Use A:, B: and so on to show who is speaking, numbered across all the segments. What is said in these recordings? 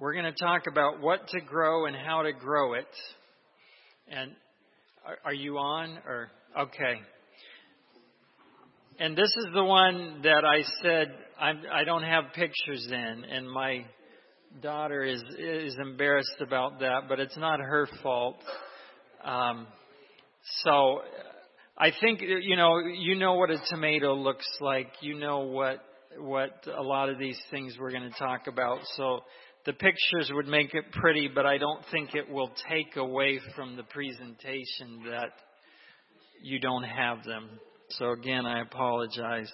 A: We're going to talk about what to grow and how to grow it. And are you on? Or okay. And this is the one that I said I don't have pictures in, and my daughter is embarrassed about that, but it's not her fault. So I think you know what a tomato looks like. You know what a lot of these things we're going to talk about. So the pictures would make it pretty, but I don't think it will take away from the presentation that you don't have them. So again, I apologize.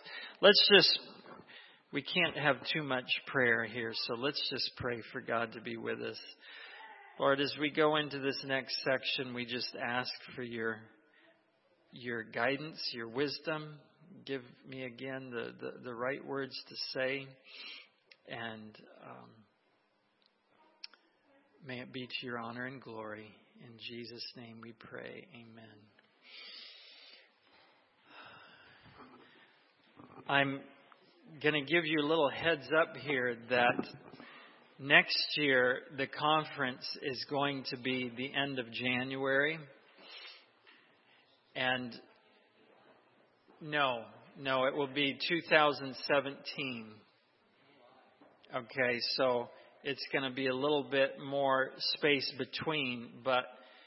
A: We can't have too much prayer here, so let's just pray for God to be with us. Lord, as we go into this next section, we just ask for your guidance, your wisdom. Give me again the right words to say, and may it be to your honor and glory. In Jesus' name we pray. Amen. I'm going to give you a little heads up here that next year the conference is going to be the end of January. And no, it will be 2017. Okay, so it's going to be a little bit more space between, but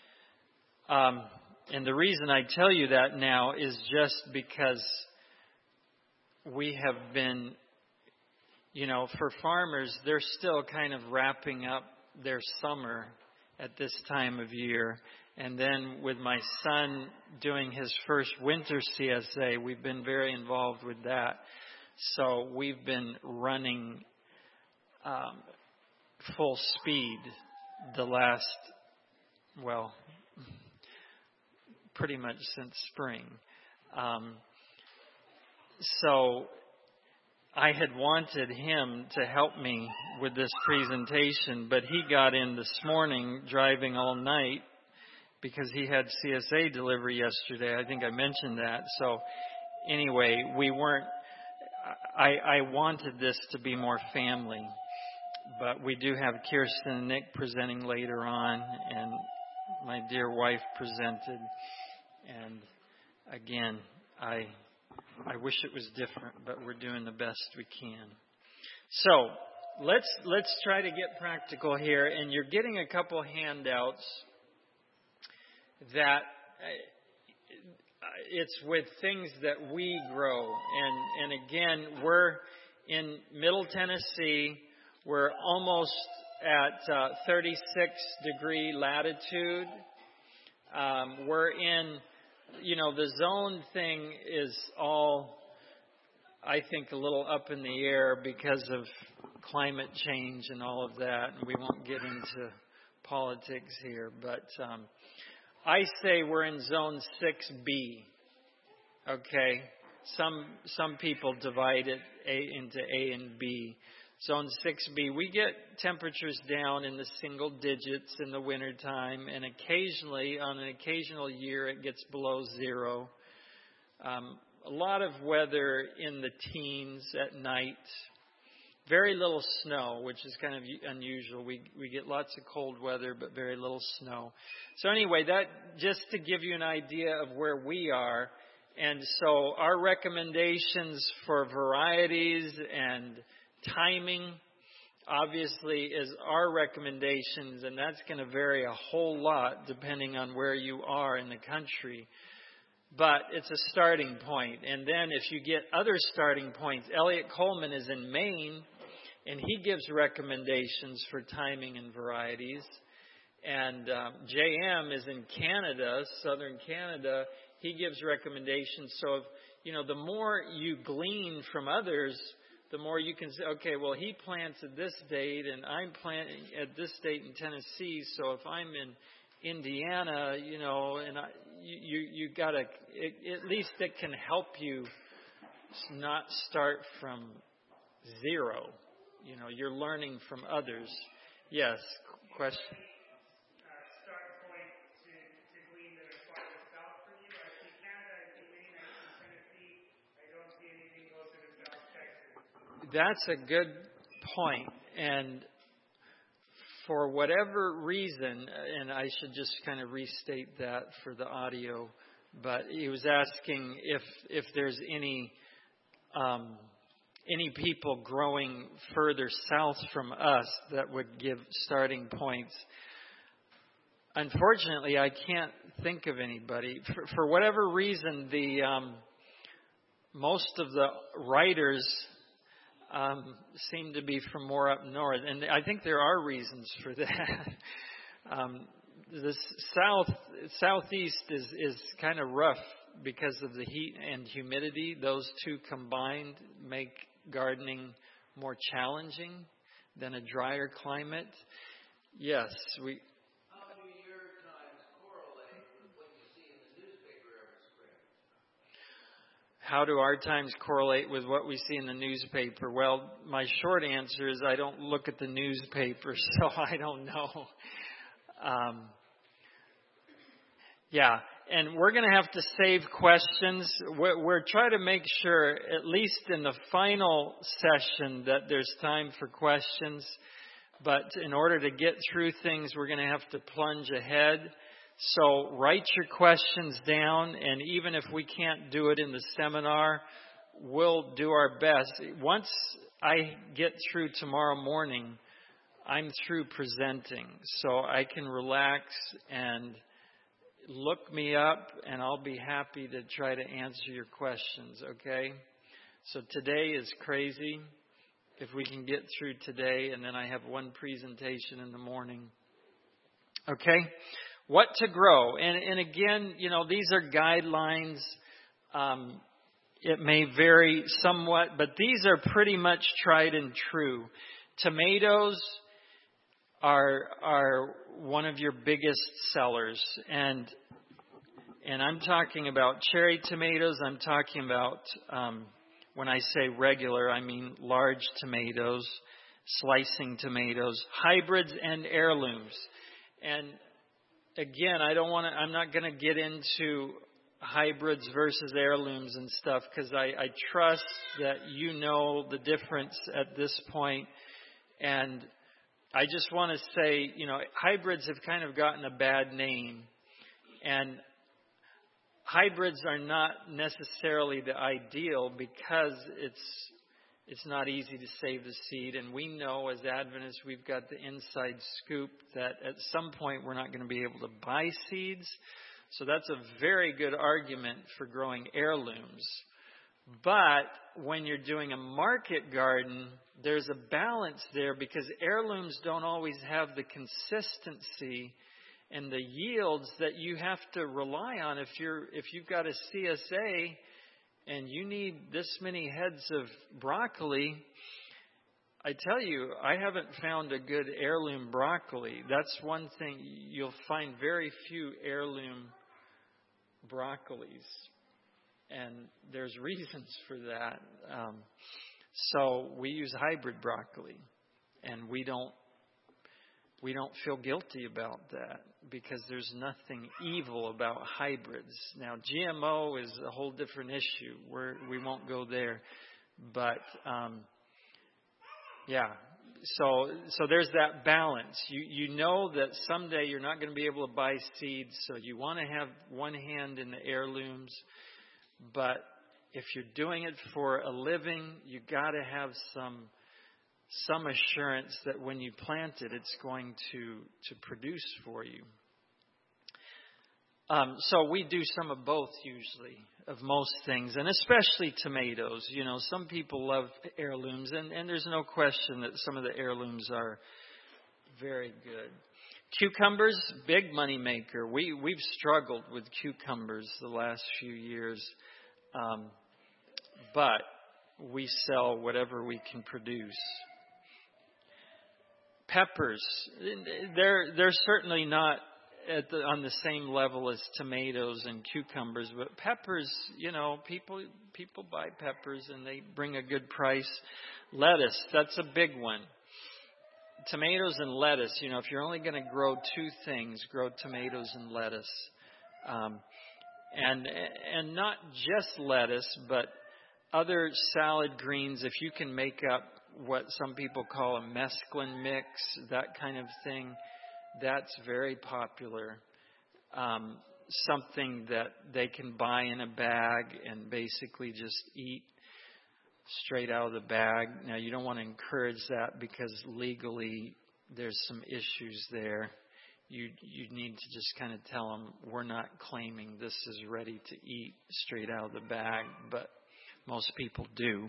A: and the reason I tell you that now is just because we have been, for farmers, they're still kind of wrapping up their summer at this time of year. And then with my son doing his first winter CSA, we've been very involved with that. So we've been running full speed the last, pretty much since spring. So I had wanted him to help me with this presentation, but he got in this morning driving all night because he had CSA delivery yesterday. I think I mentioned that. So anyway, I wanted this to be more family, but we do have Kirsten and Nick presenting later on, and my dear wife presented. And again, I wish it was different, but we're doing the best we can. So let's try to get practical here. And you're getting a couple handouts that it's with things that we grow. And again, we're in Middle Tennessee. We're almost at 36-degree latitude. We're in... the zone thing is all, I think, a little up in the air because of climate change and all of that. And we won't get into politics here. But I say we're in zone 6B. Okay? Some people divide it into A and B. Zone 6B, we get temperatures down in the single digits in the wintertime, and occasionally, on an occasional year, it gets below zero. A lot of weather in the teens at night. Very little snow, which is kind of unusual. We get lots of cold weather, but very little snow. So anyway, that just to give you an idea of where we are. And so our recommendations for varieties and timing, obviously, is our recommendations, and that's going to vary a whole lot depending on where you are in the country. But it's a starting point. And then if you get other starting points, Elliot Coleman is in Maine, and he gives recommendations for timing and varieties. And JM is in Canada, southern Canada. He gives recommendations. So, the more you glean from others, the more you can say, okay, well, he plants at this date, and I'm planting at this date in Tennessee. So if I'm in Indiana, and you got to, at least it can help you not start from zero. You're learning from others. Yes, question. That's a good point. And for whatever reason, and I should just kind of restate that for the audio, but he was asking if there's any people growing further south from us that would give starting points. Unfortunately, I can't think of anybody. For whatever reason, most of the writers seem to be from more up north, and I think there are reasons for that. The southeast is kind of rough because of the heat and humidity. Those two combined make gardening more challenging than a drier climate. Yes, we.
B: How do your times correlate with what you see in the newspaper every spring?
A: How do our times correlate with what we see in the newspaper? Well, my short answer is I don't look at the newspaper, so I don't know. Yeah, and we're going to have to save questions. We're trying to make sure, at least in the final session, that there's time for questions. But in order to get through things, we're going to have to plunge ahead. So write your questions down, and even if we can't do it in the seminar, we'll do our best. Once I get through tomorrow morning, I'm through presenting, so I can relax and look me up, and I'll be happy to try to answer your questions, okay? So today is crazy. If we can get through today, and then I have one presentation in the morning. Okay? What to grow? And again, these are guidelines. It may vary somewhat, but these are pretty much tried and true. Tomatoes are one of your biggest sellers, and I'm talking about cherry tomatoes. I'm talking about when I say regular, I mean large tomatoes, slicing tomatoes, hybrids and heirlooms. And again, I'm not going to get into hybrids versus heirlooms and stuff, because I trust that you know the difference at this point. And I just want to say, hybrids have kind of gotten a bad name, and hybrids are not necessarily the ideal because it's not easy to save the seed. And we know as Adventists, we've got the inside scoop that at some point we're not going to be able to buy seeds. So that's a very good argument for growing heirlooms. But when you're doing a market garden, there's a balance there, because heirlooms don't always have the consistency and the yields that you have to rely on. If you've got a CSA and you need this many heads of broccoli, I tell you, I haven't found a good heirloom broccoli. That's one thing. You'll find very few heirloom broccolis, and there's reasons for that. So we use hybrid broccoli, and we don't feel guilty about that, because there's nothing evil about hybrids. Now, GMO is a whole different issue. We won't go there. But, so there's that balance. You know that someday you're not going to be able to buy seeds, so you want to have one hand in the heirlooms. But if you're doing it for a living, you got to have some assurance that when you plant it, it's going to produce for you. So we do some of both usually, of most things, and especially tomatoes. Some people love heirlooms, and there's no question that some of the heirlooms are very good. Cucumbers, big money maker. We've struggled with cucumbers the last few years, but we sell whatever we can produce. Peppers, they're certainly not on the same level as tomatoes and cucumbers, but peppers, people buy peppers and they bring a good price. Lettuce, that's a big one. Tomatoes and lettuce, if you're only going to grow two things, grow tomatoes and lettuce. And not just lettuce, but other salad greens. If you can make up what some people call a mesclun mix, that kind of thing. That's very popular. Something that they can buy in a bag and basically just eat straight out of the bag. Now, you don't want to encourage that because legally there's some issues there. You need to just kind of tell them, we're not claiming this is ready to eat straight out of the bag, but most people do.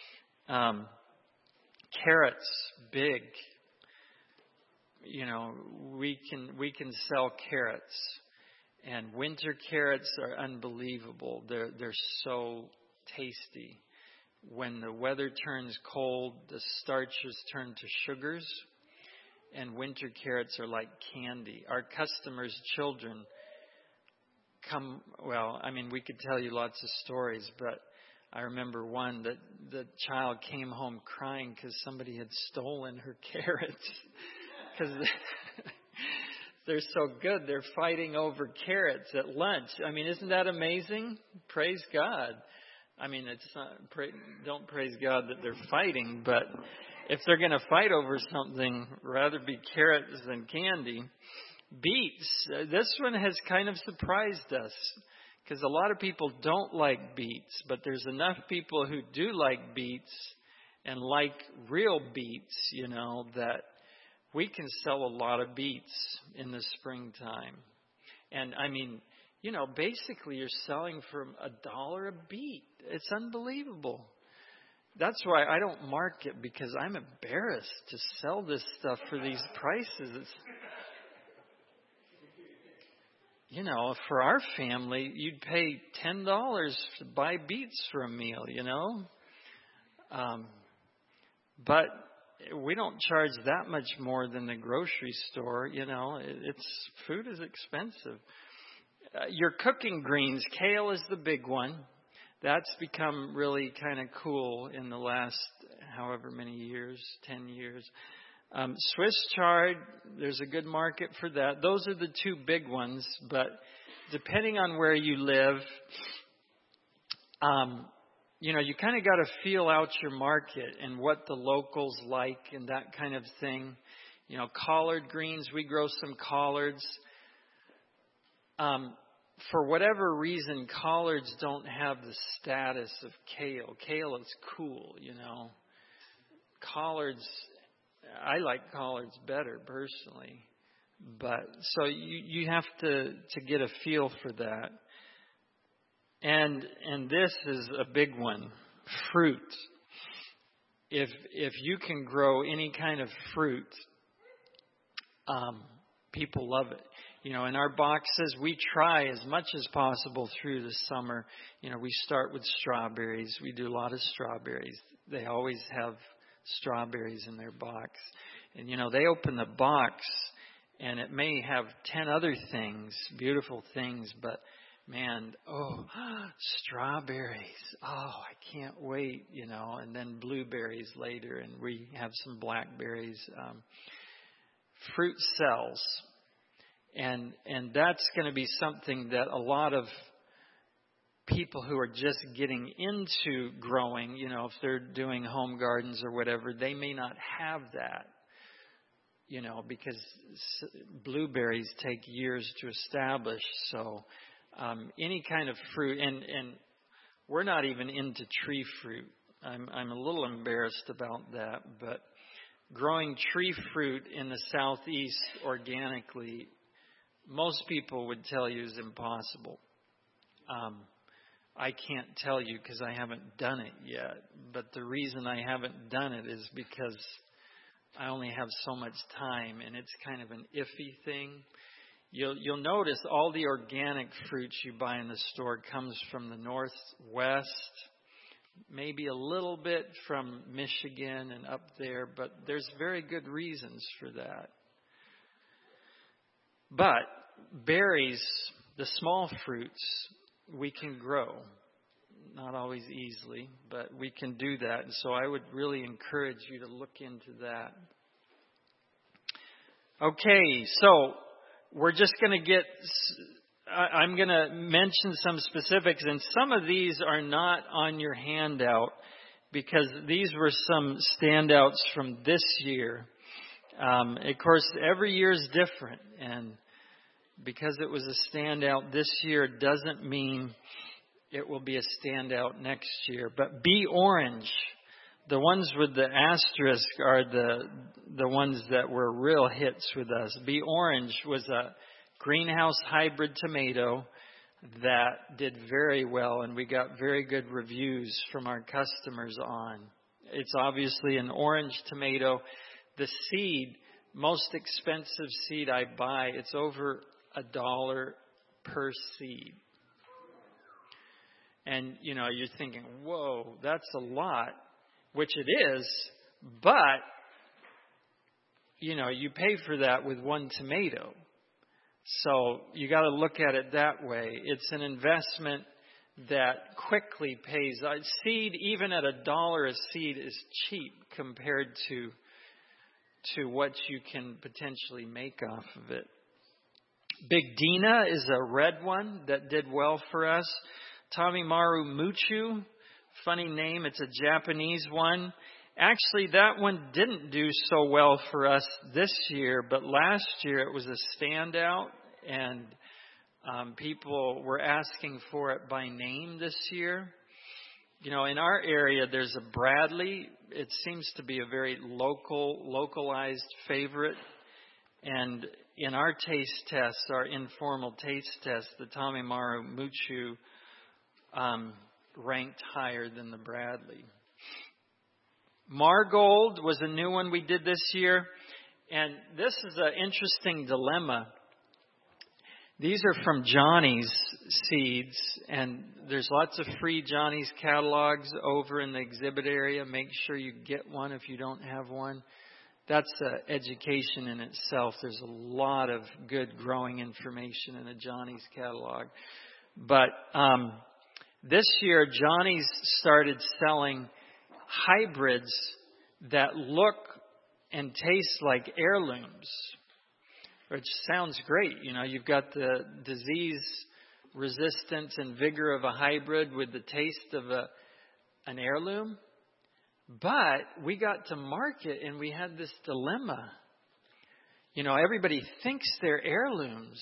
A: Carrots, big. You know, we can sell carrots, and winter carrots are unbelievable. They're so tasty. When the weather turns cold, the starches turn to sugars, and winter carrots are like candy. Our customers' children come, we could tell you lots of stories, but I remember one that the child came home crying because somebody had stolen her carrots. Because they're so good. They're fighting over carrots at lunch. I mean, isn't that amazing? Praise God. I mean, it's not, don't praise God that they're fighting, but if they're going to fight over something, rather be carrots than candy. Beets. This one has kind of surprised us because a lot of people don't like beets, but there's enough people who do like beets and like real beets, you know, that we can sell a lot of beets in the springtime. And I mean, you know, basically you're selling for $1 a beet. It's unbelievable. That's why I don't mark it, because I'm embarrassed to sell this stuff for these prices. You know, for our family, you'd pay $10 to buy beets for a meal, you know. But we don't charge that much more than the grocery store, you know. Food is expensive. Your cooking greens, kale is the big one. That's become really kind of cool in the last however many years, 10 years. Swiss chard, there's a good market for that. Those are the two big ones, but depending on where you live, you know, you kind of got to feel out your market and what the locals like and that kind of thing. You know, collard greens, we grow some collards. For whatever reason, collards don't have the status of kale. Kale is cool, you know. Collards, I like collards better personally. But so you have to get a feel for that. And this is a big one, fruit. If you can grow any kind of fruit, people love it. You know, in our boxes, we try as much as possible through the summer. You know, we start with strawberries. We do a lot of strawberries. They always have strawberries in their box. And, you know, they open the box and it may have 10 other things, beautiful things, but man, strawberries. Oh, I can't wait, you know, and then blueberries later, and we have some blackberries. Fruit sells. And that's going to be something that a lot of people who are just getting into growing, you know, if they're doing home gardens or whatever, they may not have that, you know, because blueberries take years to establish. So any kind of fruit, and we're not even into tree fruit. I'm a little embarrassed about that, but growing tree fruit in the Southeast organically, most people would tell you is impossible. I can't tell you because I haven't done it yet. But the reason I haven't done it is because I only have so much time, and it's kind of an iffy thing. You'll notice all the organic fruits you buy in the store comes from the Northwest, maybe a little bit from Michigan and up there, but there's very good reasons for that. But berries, the small fruits, we can grow. Not always easily, but we can do that. And so I would really encourage you to look into that. Okay, so we're just going to I'm going to mention some specifics, and some of these are not on your handout because these were some standouts from this year. Of course, every year is different, and because it was a standout this year doesn't mean it will be a standout next year. But Be Orange, the ones with the asterisk are the ones that were real hits with us. Be Orange was a greenhouse hybrid tomato that did very well, and we got very good reviews from our customers on. It's obviously an orange tomato. The seed, most expensive seed I buy, it's over $1 per seed. And, you're thinking, whoa, that's a lot, which it is, but, you pay for that with one tomato. So you got to look at it that way. It's an investment that quickly pays. Seed, even at $1 a seed, is cheap compared to what you can potentially make off of it. Big Dina is a red one that did well for us. Tamimaru Muchu, funny name. It's a Japanese one. Actually, that one didn't do so well for us this year, but last year it was a standout, and people were asking for it by name this year. In our area, there's a Bradley. It seems to be a very localized favorite. And in our taste tests, our informal taste tests, the Tamimaru Muchu ranked higher than the Bradley. Margold was a new one we did this year. And this is an interesting dilemma. These are from Johnny's Seeds, and there's lots of free Johnny's catalogs over in the exhibit area. Make sure you get one if you don't have one. That's an education in itself. There's a lot of good growing information in a Johnny's catalog. But this year, Johnny's started selling hybrids that look and taste like heirlooms, which sounds great. You've got the disease resistance and vigor of a hybrid with the taste of an heirloom. But we got to market and we had this dilemma. Everybody thinks they're heirlooms.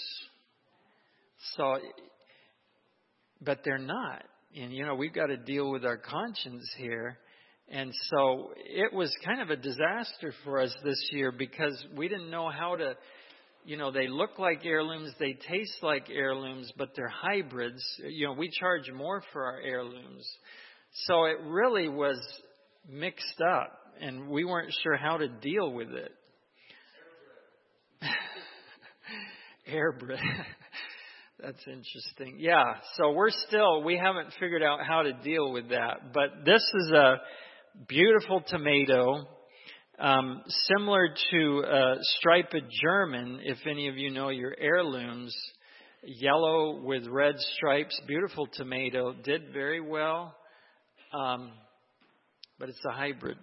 A: But they're not. And, we've got to deal with our conscience here. And so it was kind of a disaster for us this year because we didn't know how to, they look like heirlooms, they taste like heirlooms, but they're hybrids. We charge more for our heirlooms. So it really was mixed up, and we weren't sure how to deal with it. Airbred. That's interesting. Yeah, so we haven't figured out how to deal with that. But this is a beautiful tomato, similar to striped German, if any of you know your heirlooms. Yellow with red stripes, beautiful tomato, did very well, but it's a hybrid.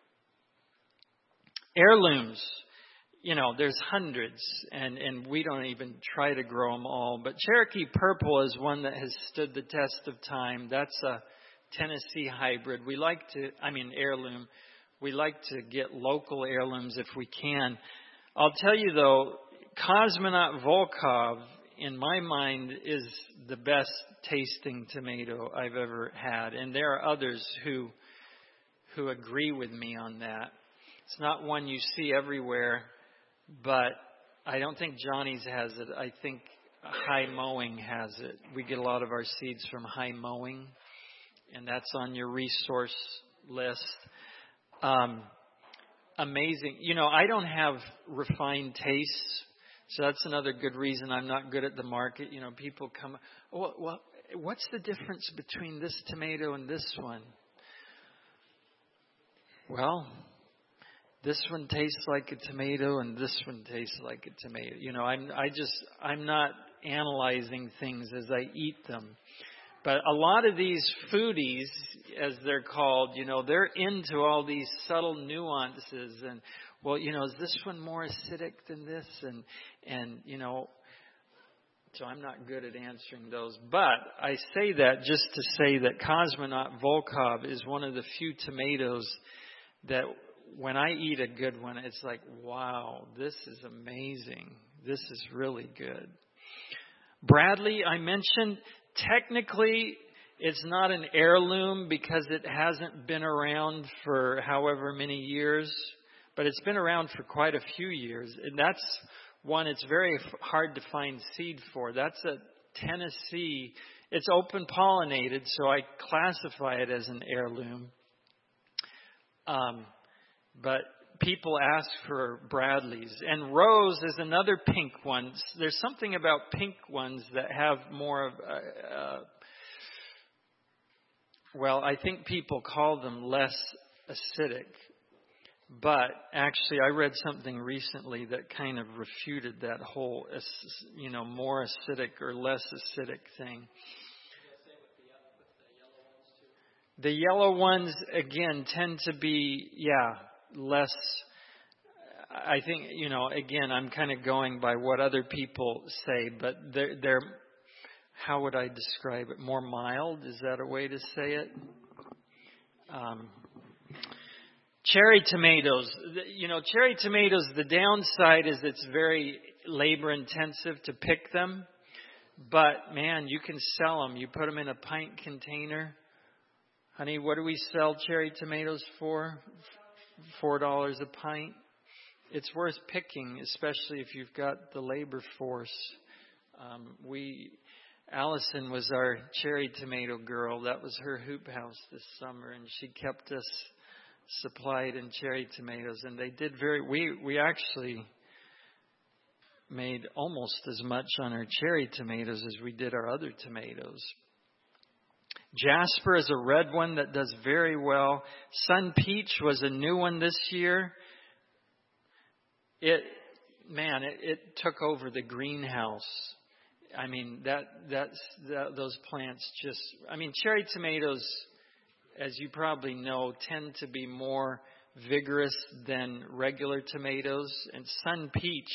A: Heirlooms, there's hundreds, and we don't even try to grow them all. But Cherokee Purple is one that has stood the test of time. That's a Tennessee hybrid. Heirloom. We like to get local heirlooms if we can. I'll tell you though, Cosmonaut Volkov, in my mind, is the best tasting tomato I've ever had. And there are others who agree with me on that. It's not one you see everywhere, but I don't think Johnny's has it. I think High Mowing has it. We get a lot of our seeds from High Mowing, and that's on your resource list. Amazing. I don't have refined tastes, so that's another good reason I'm not good at the market. People come, well, what's the difference between this tomato and this one? Well, this one tastes like a tomato and this one tastes like a tomato. I'm not analyzing things as I eat them. But a lot of these foodies, as they're called, they're into all these subtle nuances. And, is this one more acidic than this? And So I'm not good at answering those. But I say that just to say that Cosmonaut Volkov is one of the few tomatoes that when I eat a good one, it's like, wow, this is amazing. This is really good. Bradley, I mentioned, technically it's not an heirloom because it hasn't been around for however many years, but it's been around for quite a few years. And that's one it's very hard to find seed for. That's a Tennessee. It's open pollinated, so I classify it as an heirloom. But people ask for Bradleys. And Rose is another pink one. There's something about pink ones that have more of well, I think people call them less acidic. But actually, I read something recently that kind of refuted that whole, more acidic or less acidic thing. The yellow ones, again, tend to be, less. I think, again, I'm kind of going by what other people say, but they're how would I describe it? More mild? Is that a way to say it? Cherry tomatoes. Cherry tomatoes, the downside is it's very labor intensive to pick them. But, man, you can sell them. You put them in a pint container. Honey, what do we sell cherry tomatoes for? $4 a pint. It's worth picking, especially if you've got the labor force. Allison was our cherry tomato girl. That was her hoop house this summer, and she kept us supplied in cherry tomatoes, and they did we actually made almost as much on our cherry tomatoes as we did our other tomatoes. Jasper is a red one that does very well. Sun Peach was a new one this year. It took over the greenhouse. I mean, those plants just, cherry tomatoes, as you probably know, tend to be more vigorous than regular tomatoes. And Sun Peach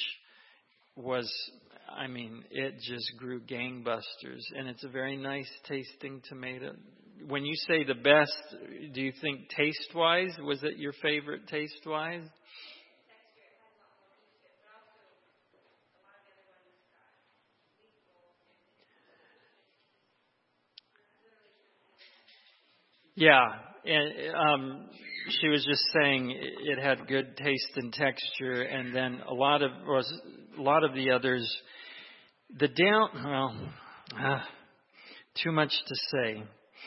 A: it just grew gangbusters. And it's a very nice tasting tomato. When you say the best, do you think taste-wise? Was it your favorite taste-wise? Yeah, and she was just saying it had good taste and texture, and then a lot of the others, too much to say.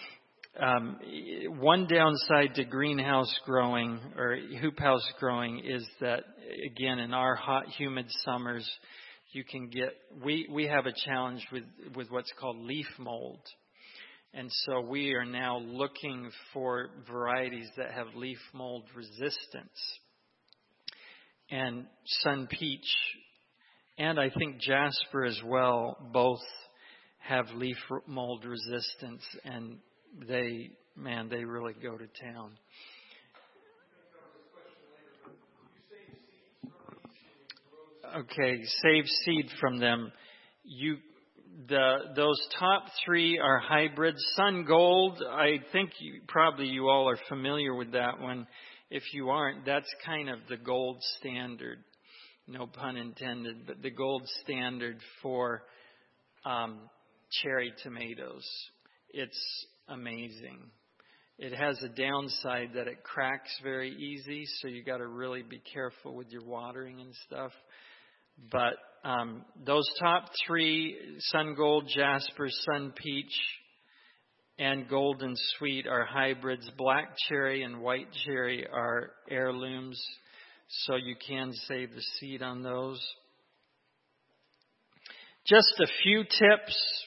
A: One downside to greenhouse growing or hoop house growing is that, again, in our hot, humid summers, you can get we have a challenge with what's called leaf mold. And so we are now looking for varieties that have leaf mold resistance. And Sun Peach and I think Jasper as well both have leaf mold resistance, and they really go to town. Okay, save seed from them. Those top three are hybrids. Sun Gold, I think you all are familiar with that one. If you aren't, that's kind of the gold standard. No pun intended, but the gold standard for cherry tomatoes. It's amazing. It has a downside that it cracks very easy, so you got to really be careful with your watering and stuff. But those top three, Sun Gold, Jasper, Sun Peach, and Golden Sweet are hybrids. Black cherry and white cherry are heirlooms, so you can save the seed on those. Just a few tips.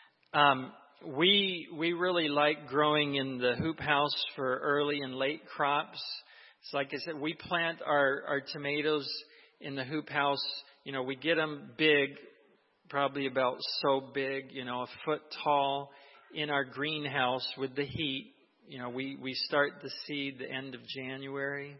A: We really like growing in the hoop house for early and late crops. So like I said, we plant our tomatoes in the hoop house. We get them big, probably about so big, a foot tall, in our greenhouse with the heat. We start the seed the end of January.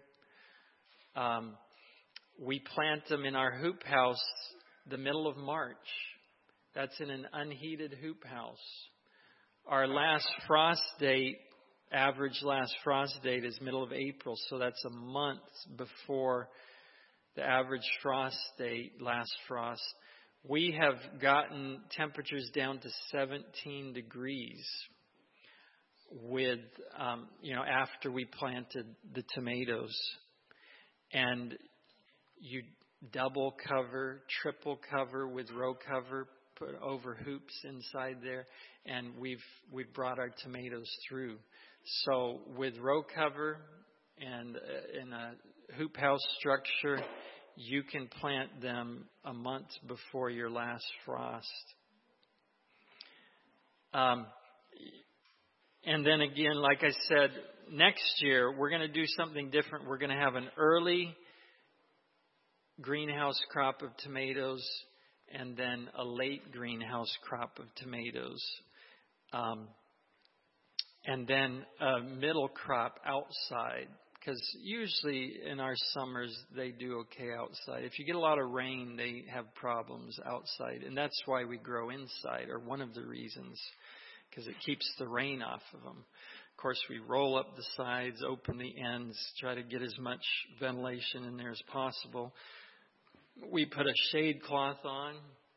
A: We plant them in our hoop house the middle of March. That's in an unheated hoop house. Our last frost date, average last frost date, is middle of April, so that's a month before the average frost date, last frost. We have gotten temperatures down to 17 degrees with, after we planted the tomatoes. And you double cover, triple cover with row cover, put over hoops inside there, and we've brought our tomatoes through. So with row cover and in a hoop house structure, you can plant them a month before your last frost. And then again, like I said, next year we're going to do something different. We're going to have an early greenhouse crop of tomatoes and then a late greenhouse crop of tomatoes. And then a middle crop outside. Because usually in our summers, they do okay outside. If you get a lot of rain, they have problems outside. And that's why we grow inside, or one of the reasons, because it keeps the rain off of them. Of course, we roll up the sides, open the ends, try to get as much ventilation in there as possible. We put a shade cloth on.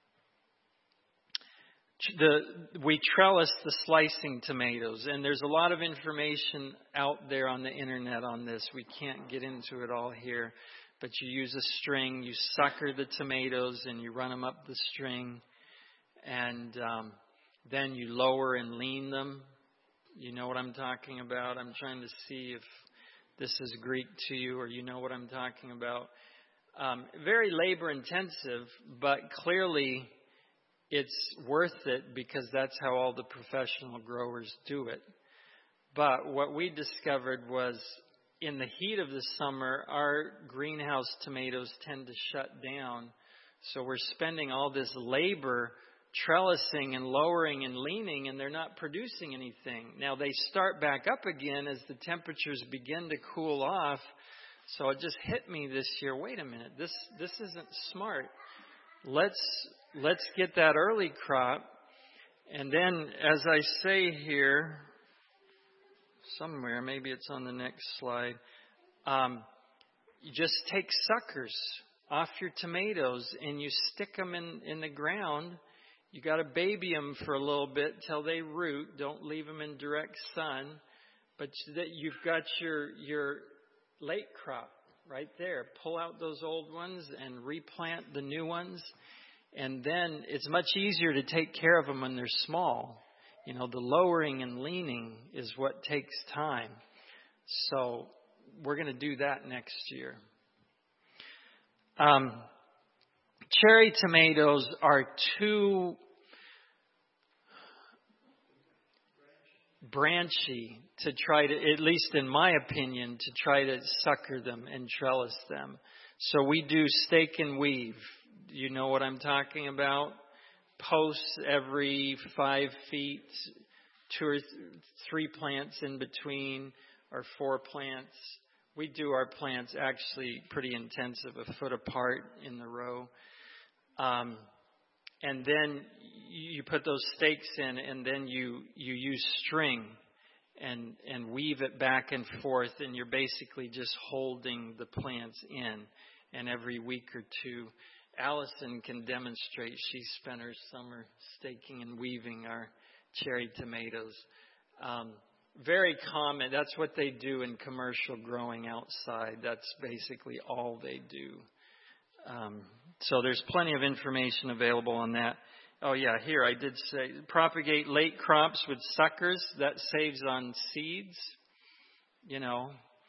A: We trellis the slicing tomatoes, and there's a lot of information out there on the internet on this. We can't get into it all here, but you use a string, you sucker the tomatoes, and you run them up the string, and then you lower and lean them. You know what I'm talking about? I'm trying to see if this is Greek to you or you know what I'm talking about. Very labor intensive, but clearly it's worth it because that's how all the professional growers do it. But what we discovered was in the heat of the summer, our greenhouse tomatoes tend to shut down. So we're spending all this labor trellising and lowering and leaning, and they're not producing anything. Now they start back up again as the temperatures begin to cool off. So it just hit me this year, wait a minute, this isn't smart. Let's get that early crop. And then, as I say here, somewhere, maybe it's on the next slide, you just take suckers off your tomatoes and you stick them in the ground. You got to baby them for a little bit till they root. Don't leave them in direct sun. But you've got your late crop right there. Pull out those old ones and replant the new ones. And then it's much easier to take care of them when they're small. You know, the lowering and leaning is what takes time. So we're going to do that next year. Cherry tomatoes are too branchy to try to, at least in my opinion, to try to sucker them and trellis them. So we do stake and weave. You know what I'm talking about? Posts every 5 feet, 2 or 3 plants in between, or 4 plants. We do our plants actually pretty intensive, a foot apart in the row. And then you put those stakes in, and then you use string and weave it back and forth, and you're basically just holding the plants in. And every week or two, Allison can demonstrate. She spent her summer staking and weaving our cherry tomatoes. Very common. That's what they do in commercial growing outside. That's basically all they do. So there's plenty of information available on that. Oh yeah, here I did say propagate late crops with suckers. That saves on seeds. You know.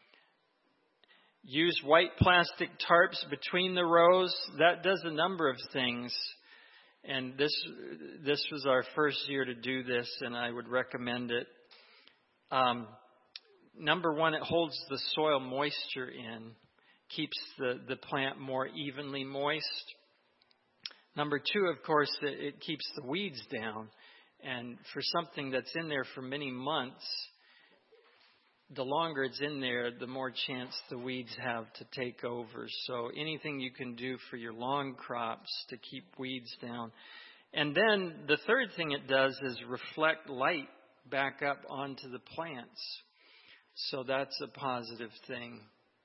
A: Use white plastic tarps between the rows. That does a number of things. And this was our first year to do this, and I would recommend it. Number one, it holds the soil moisture in, keeps the plant more evenly moist. Number two, of course, it keeps the weeds down. And for something that's in there for many months, the longer it's in there, the more chance the weeds have to take over. So anything you can do for your long crops to keep weeds down. And then the third thing it does is reflect light back up onto the plants. So that's a positive thing.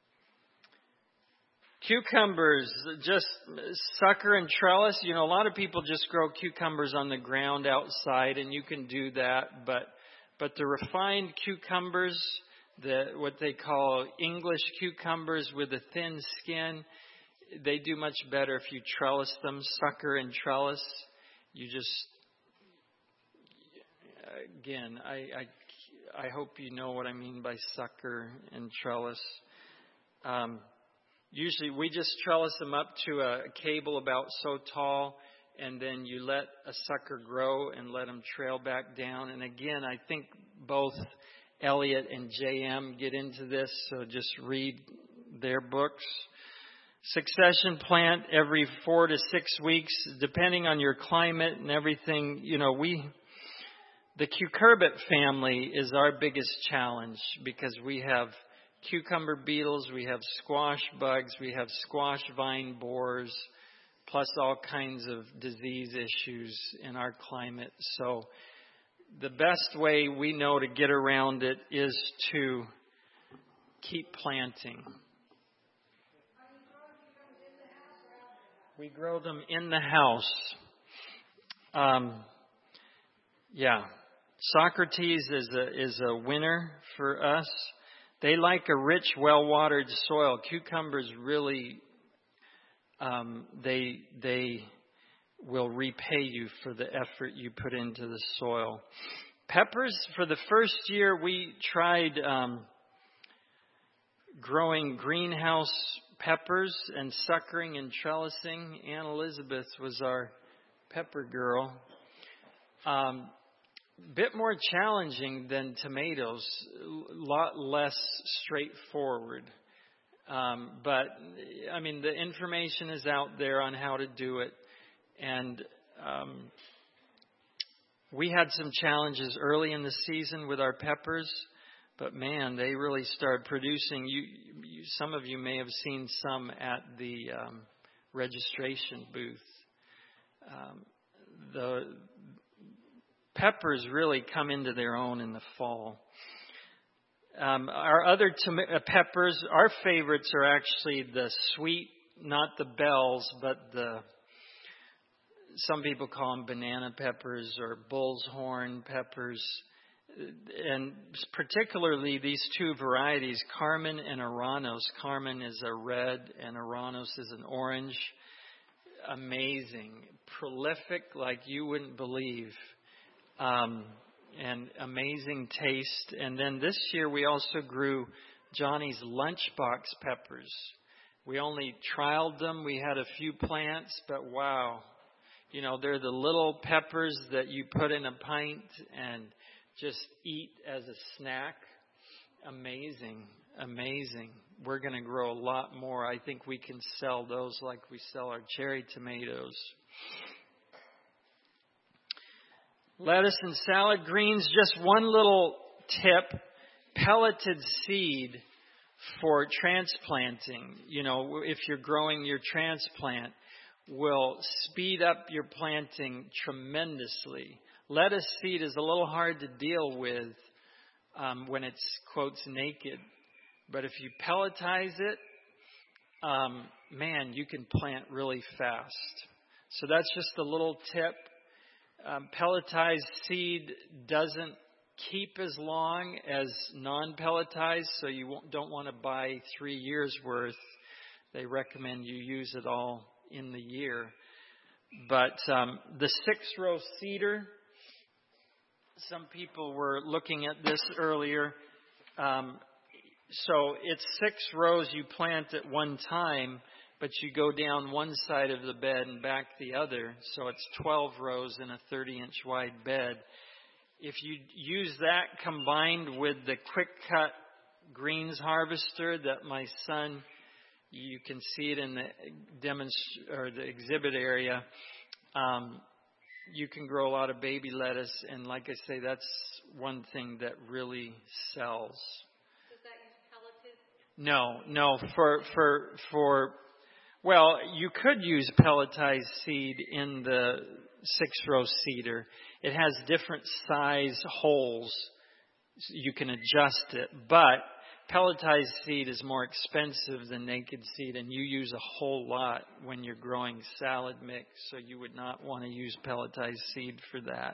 A: Cucumbers, just sucker and trellis. You know, a lot of people just grow cucumbers on the ground outside, and you can do that. But the refined cucumbers, what they call English cucumbers with a thin skin, they do much better if you trellis them, sucker and trellis. You just, again, I hope you know what I mean by sucker and trellis. Usually we just trellis them up to a cable about so tall, and then you let a sucker grow and let them trail back down. And again, I think both Elliot and J.M. get into this, so just read their books. Succession plant every 4 to 6 weeks, depending on your climate and everything. You know, the cucurbit family is our biggest challenge because we have cucumber beetles, we have squash bugs, we have squash vine borers, plus all kinds of disease issues in our climate. So the best way we know to get around it is to keep planting. We grow them in the house. Socrates is a winner for us. They like a rich, well-watered soil. Cucumbers really, they will repay you for the effort you put into the soil. Peppers, for the first year, we tried growing greenhouse peppers and suckering and trellising. Ann Elizabeth was our pepper girl. Bit more challenging than tomatoes, a lot less straightforward. But, I mean, the information is out there on how to do it. And we had some challenges early in the season with our peppers. But, man, they really started producing. Some of you may have seen some at the registration booth. The peppers really come into their own in the fall. Our other peppers, our favorites are actually the sweet, not the bells, but some people call them banana peppers or bull's horn peppers. And particularly these two varieties, Carmen and Aranos. Carmen is a red and Aranos is an orange. Amazing. Prolific like you wouldn't believe. And amazing taste. And then this year we also grew Johnny's lunchbox peppers. We only trialed them. We had a few plants, but wow. You know, they're the little peppers that you put in a pint and just eat as a snack. Amazing, amazing. We're going to grow a lot more. I think we can sell those like we sell our cherry tomatoes. Lettuce and salad greens, just one little tip. Pelleted seed for transplanting. You know, if you're growing your transplant, will speed up your planting tremendously. Lettuce seed is a little hard to deal with when it's, quotes, naked. But if you pelletize it, man, you can plant really fast. So that's just a little tip. Pelletized seed doesn't keep as long as non-pelletized, so you don't want to buy 3 years worth. They recommend you use it all in the year. But the 6-row cedar, some people were looking at this earlier. So it's 6 rows you plant at one time, but you go down one side of the bed and back the other. So it's 12 rows in a 30-inch wide bed. If you use that combined with the quick cut greens harvester that my son, you can see it in the exhibit area, you can grow a lot of baby lettuce. And like I say, that's one thing that really sells.
C: Does that use pelleted?
A: No. Well, you could use pelletized seed in 6-row seeder. It has different size holes. So you can adjust it. But pelletized seed is more expensive than naked seed, and you use a whole lot when you're growing salad mix, so you would not want to use pelletized seed for that.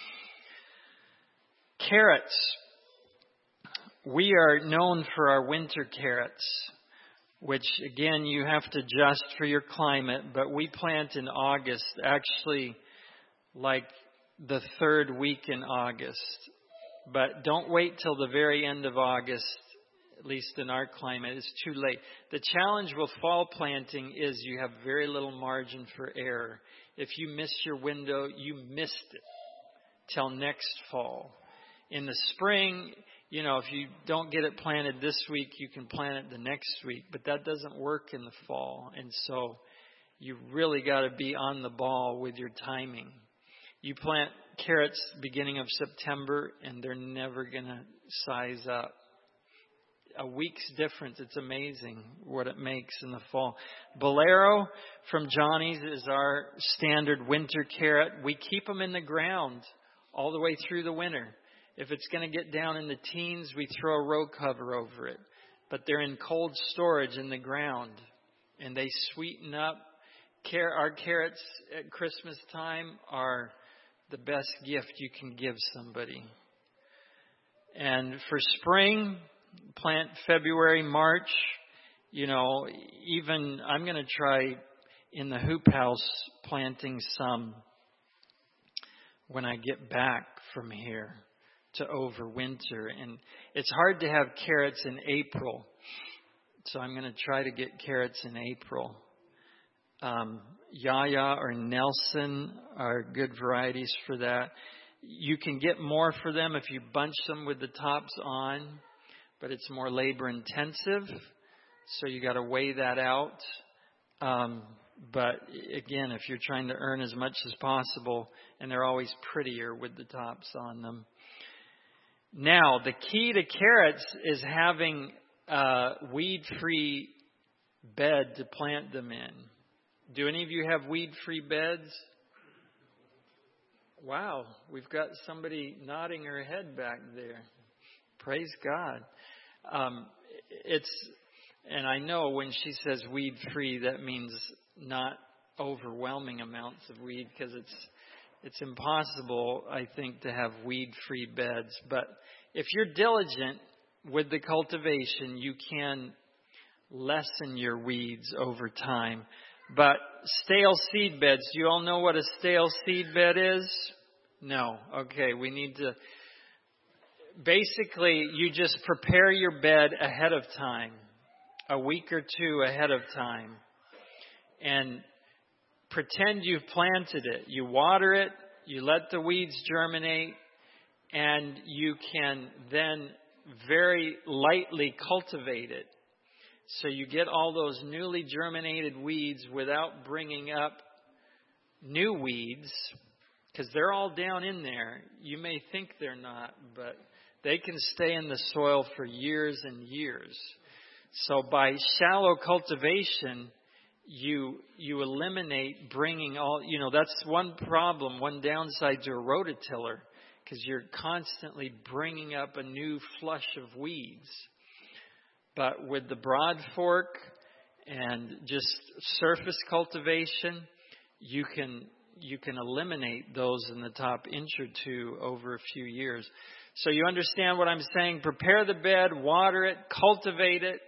A: Carrots. We are known for our winter carrots, which again you have to adjust for your climate, but we plant in August, actually like the third week in August. But don't wait till the very end of August, at least in our climate. It's too late. The challenge with fall planting is you have very little margin for error. If you miss your window, you missed it till next fall. In the spring, if you don't get it planted this week, you can plant it the next week. But that doesn't work in the fall. And so you really got to be on the ball with your timing. You plant carrots beginning of September, and they're never going to size up. A week's difference. It's amazing what it makes in the fall. Bolero from Johnny's is our standard winter carrot. We keep them in the ground all the way through the winter. If it's going to get down in the teens, we throw a row cover over it. But they're in cold storage in the ground, and they sweeten up. Our carrots at Christmas time are the best gift you can give somebody. And for spring, plant February, March. Even I'm going to try in the hoop house planting some when I get back from here to overwinter. And it's hard to have carrots in April, so I'm going to try to get carrots in April. Yaya or Nelson are good varieties for that. You can get more for them if you bunch them with the tops on, but it's more labor intensive, so you got to weigh that out. But again, if you're trying to earn as much as possible, and they're always prettier with the tops on them. Now, the key to carrots is having a weed-free bed to plant them in. Do any of you have weed-free beds? Wow, we've got somebody nodding her head back there. Praise God. And I know when she says weed-free, that means not overwhelming amounts of weed, because it's impossible, I think, to have weed-free beds. But if you're diligent with the cultivation, you can lessen your weeds over time. But stale seed beds, do you all know what a stale seed bed is? No. Okay, we need to... Basically, you just prepare your bed ahead of time, a week or two ahead of time, and pretend you've planted it. You water it, you let the weeds germinate, and you can then very lightly cultivate it. So you get all those newly germinated weeds without bringing up new weeds, because they're all down in there. You may think they're not, but they can stay in the soil for years and years. So by shallow cultivation, you eliminate bringing all, that's one problem, one downside to a rototiller, because you're constantly bringing up a new flush of weeds. But with the broad fork and just surface cultivation, you can eliminate those in the top inch or two over a few years. So you understand what I'm saying? Prepare the bed, water it, cultivate it.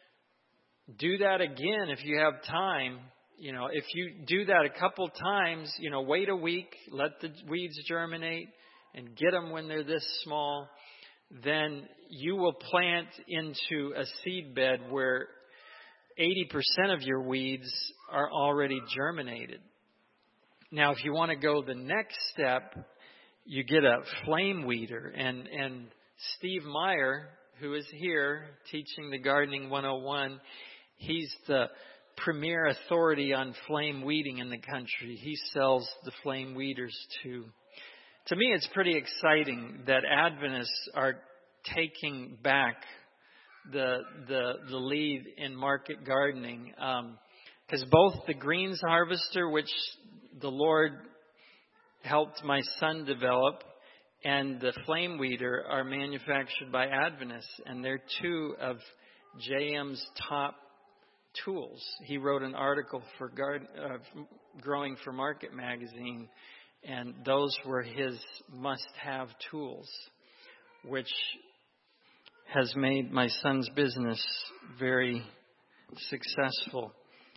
A: Do that again if you have time. If you do that a couple times, wait a week, let the weeds germinate, and get them when they're this small. Then you will plant into a seed bed where 80% of your weeds are already germinated. Now, if you want to go the next step, you get a flame weeder. And Steve Meyer, who is here teaching the Gardening 101, he's the premier authority on flame weeding in the country. He sells the flame weeders too. To me, it's pretty exciting that Adventists are taking back the lead in market gardening, because both the Greens Harvester, which the Lord helped my son develop, and the flame weeder are manufactured by Adventist, and they're two of JM's top tools. He wrote an article for Growing for Market magazine, and those were his must-have tools, which has made my son's business very successful.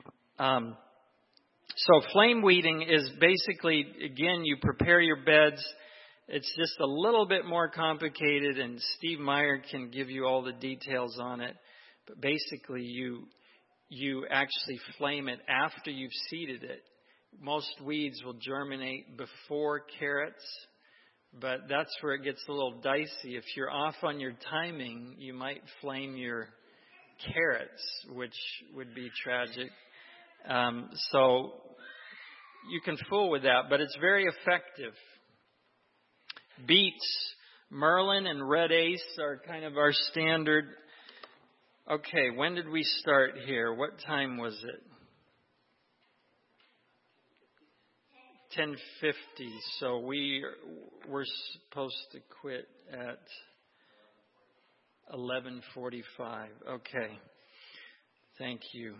A: So flame weeding is basically, again, you prepare your beds. It's just a little bit more complicated, and Steve Meyer can give you all the details on it. But basically, you actually flame it after you've seeded it. Most weeds will germinate before carrots, but that's where it gets a little dicey. If you're off on your timing, you might flame your carrots, which would be tragic. So you can fool with that, but it's very effective. Beets, Merlin and Red Ace are kind of our standard. Okay, when did we start here? What time was it? 10:50. So we're supposed to quit at 11:45. Okay. Thank you.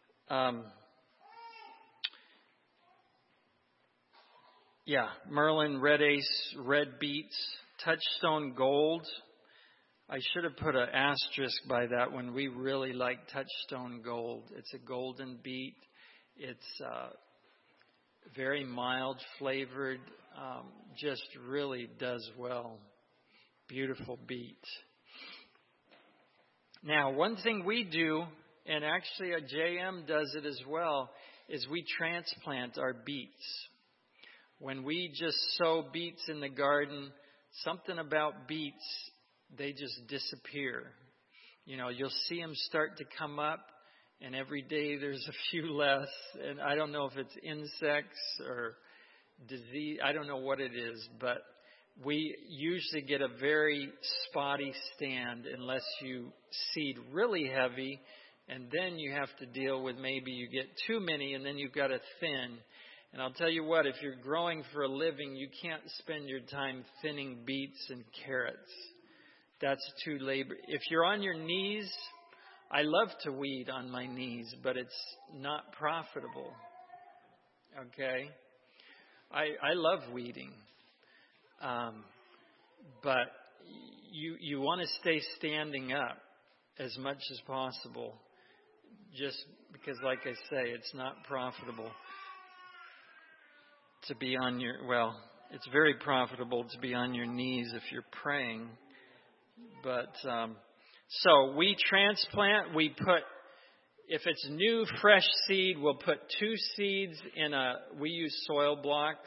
A: Merlin, Red Ace, Red Beets, Touchstone Gold. I should have put an asterisk by that one. We really like Touchstone Gold. It's a golden beet. It's very mild flavored. Just really does well. Beautiful beet. Now, one thing we do, and actually a JM does it as well, is we transplant our beets. When we just sow beets in the garden, something about beets, they just disappear. You know, you'll see them start to come up, and every day there's a few less. And I don't know if it's insects or disease. I don't know what it is, but we usually get a very spotty stand unless you seed really heavy, and then you have to deal with maybe you get too many, and then you've got to thin. And I'll tell you what, if you're growing for a living, you can't spend your time thinning beets and carrots. That's too labor. If you're on your knees, I love to weed on my knees, but it's not profitable. Okay? I love weeding. But you want to stay standing up as much as possible, just because, like I say, it's not profitable to be on it's very profitable to be on your knees if you're praying. But so we transplant. We put, if it's new fresh seed, we'll put 2 seeds in we use soil blocks.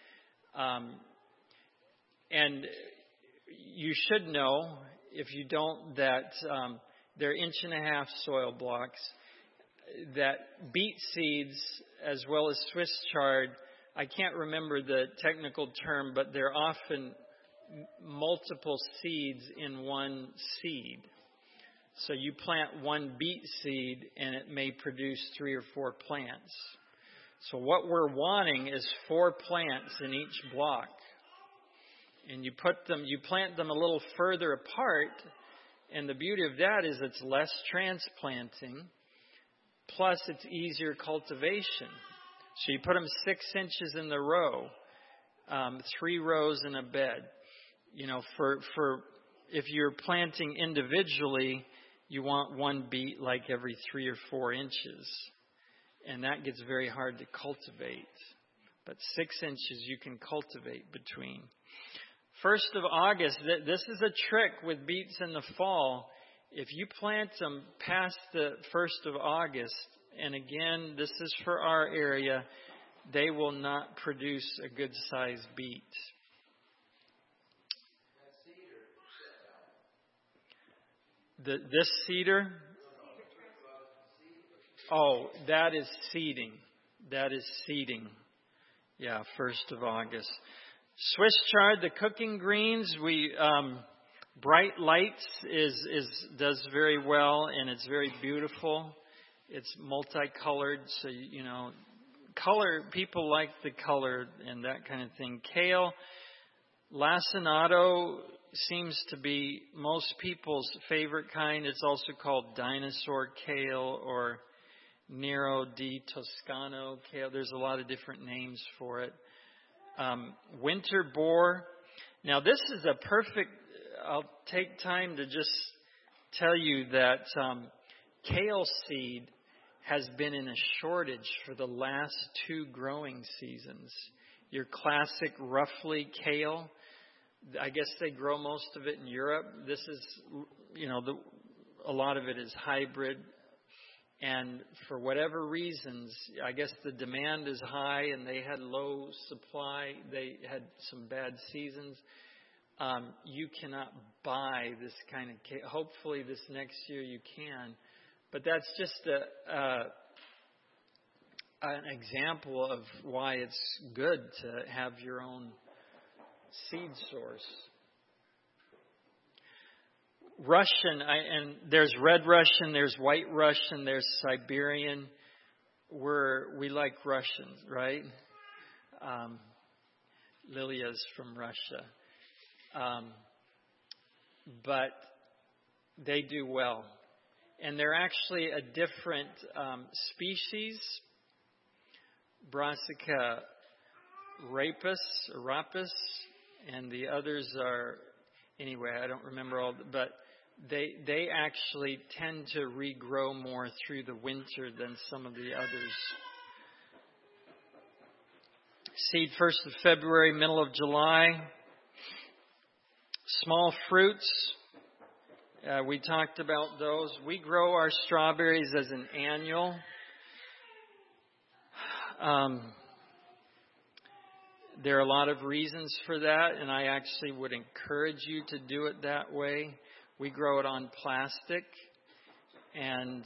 A: And you should know, if you don't, that they're 1.5 inch soil blocks. That beet seeds, as well as Swiss chard, I can't remember the technical term, but they're often multiple seeds in one seed. So you plant one beet seed, and it may produce 3 or 4 plants. So what we're wanting is 4 plants in each block. And you plant them a little further apart, and the beauty of that is it's less transplanting, plus it's easier cultivation. So you put them 6 inches in the row, 3 rows in a bed. You know, for if you're planting individually, you want one beet like every 3 or 4 inches, and that gets very hard to cultivate. But 6 inches you can cultivate between. 1st of August, this is a trick with beets in the fall. If you plant them past the 1st of August, and again, this is for our area, they will not produce a good-sized beet. This cedar? Oh, that is seeding. That is seeding. Yeah, 1st of August. Swiss chard, the cooking greens, Bright Lights does very well, and it's very beautiful. It's multicolored, so color, people like the color and that kind of thing. Kale, lacinato seems to be most people's favorite kind. It's also called dinosaur kale or Nero di Toscano kale. There's a lot of different names for it. Winter boar. Now this is a perfect, I'll take time to just tell you that kale seed has been in a shortage for the last 2 growing seasons. Your classic roughly kale, I guess they grow most of it in Europe. This is, a lot of it is hybrid. And for whatever reasons, I guess the demand is high and they had low supply. They had some bad seasons. You cannot buy this kind of kale. Hopefully this next year you can. But that's just an example of why it's good to have your own seed source. Russian, and there's red Russian, there's white Russian, there's Siberian. We like Russians, right? Lilia's from Russia. But they do well. And they're actually a different species. Brassica rapus, and the others are, anyway, I don't remember all, but they actually tend to regrow more through the winter than some of the others. Seed 1st of February, middle of July. Small fruits. We talked about those. We grow our strawberries as an annual. There are a lot of reasons for that, and I actually would encourage you to do it that way. We grow it on plastic, and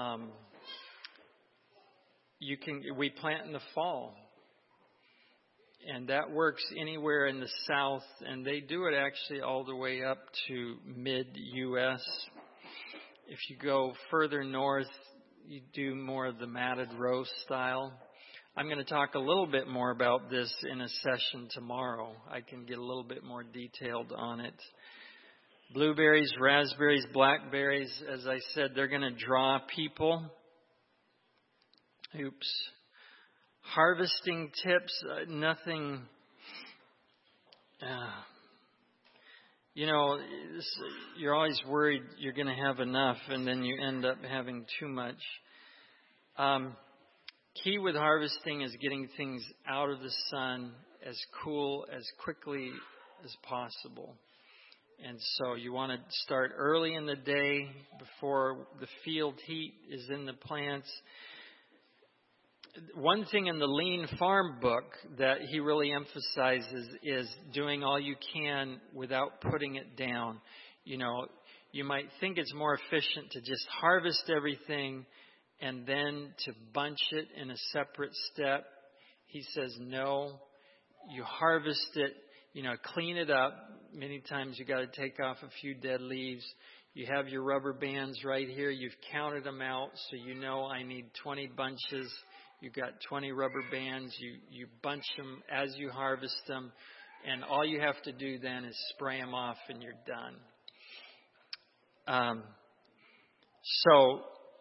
A: we plant in the fall. And that works anywhere in the south, and they do it actually all the way up to mid-U.S. If you go further north, you do more of the matted row style. I'm going to talk a little bit more about this in a session tomorrow. I can get a little bit more detailed on it. Blueberries, raspberries, blackberries, as I said, they're going to draw people. Harvesting tips, nothing, you're always worried you're going to have enough and then you end up having too much. Key with harvesting is getting things out of the sun as cool, as quickly as possible. And so you want to start early in the day before the field heat is in the plants. One thing in the Lean Farm book that he really emphasizes is doing all you can without putting it down. You might think it's more efficient to just harvest everything and then to bunch it in a separate step. He says, no, you harvest it, clean it up. Many times you got to take off a few dead leaves. You have your rubber bands right here. You've counted them out, so I need 20 bunches. You've got 20 rubber bands. You bunch them as you harvest them. And all you have to do then is spray them off and you're done. So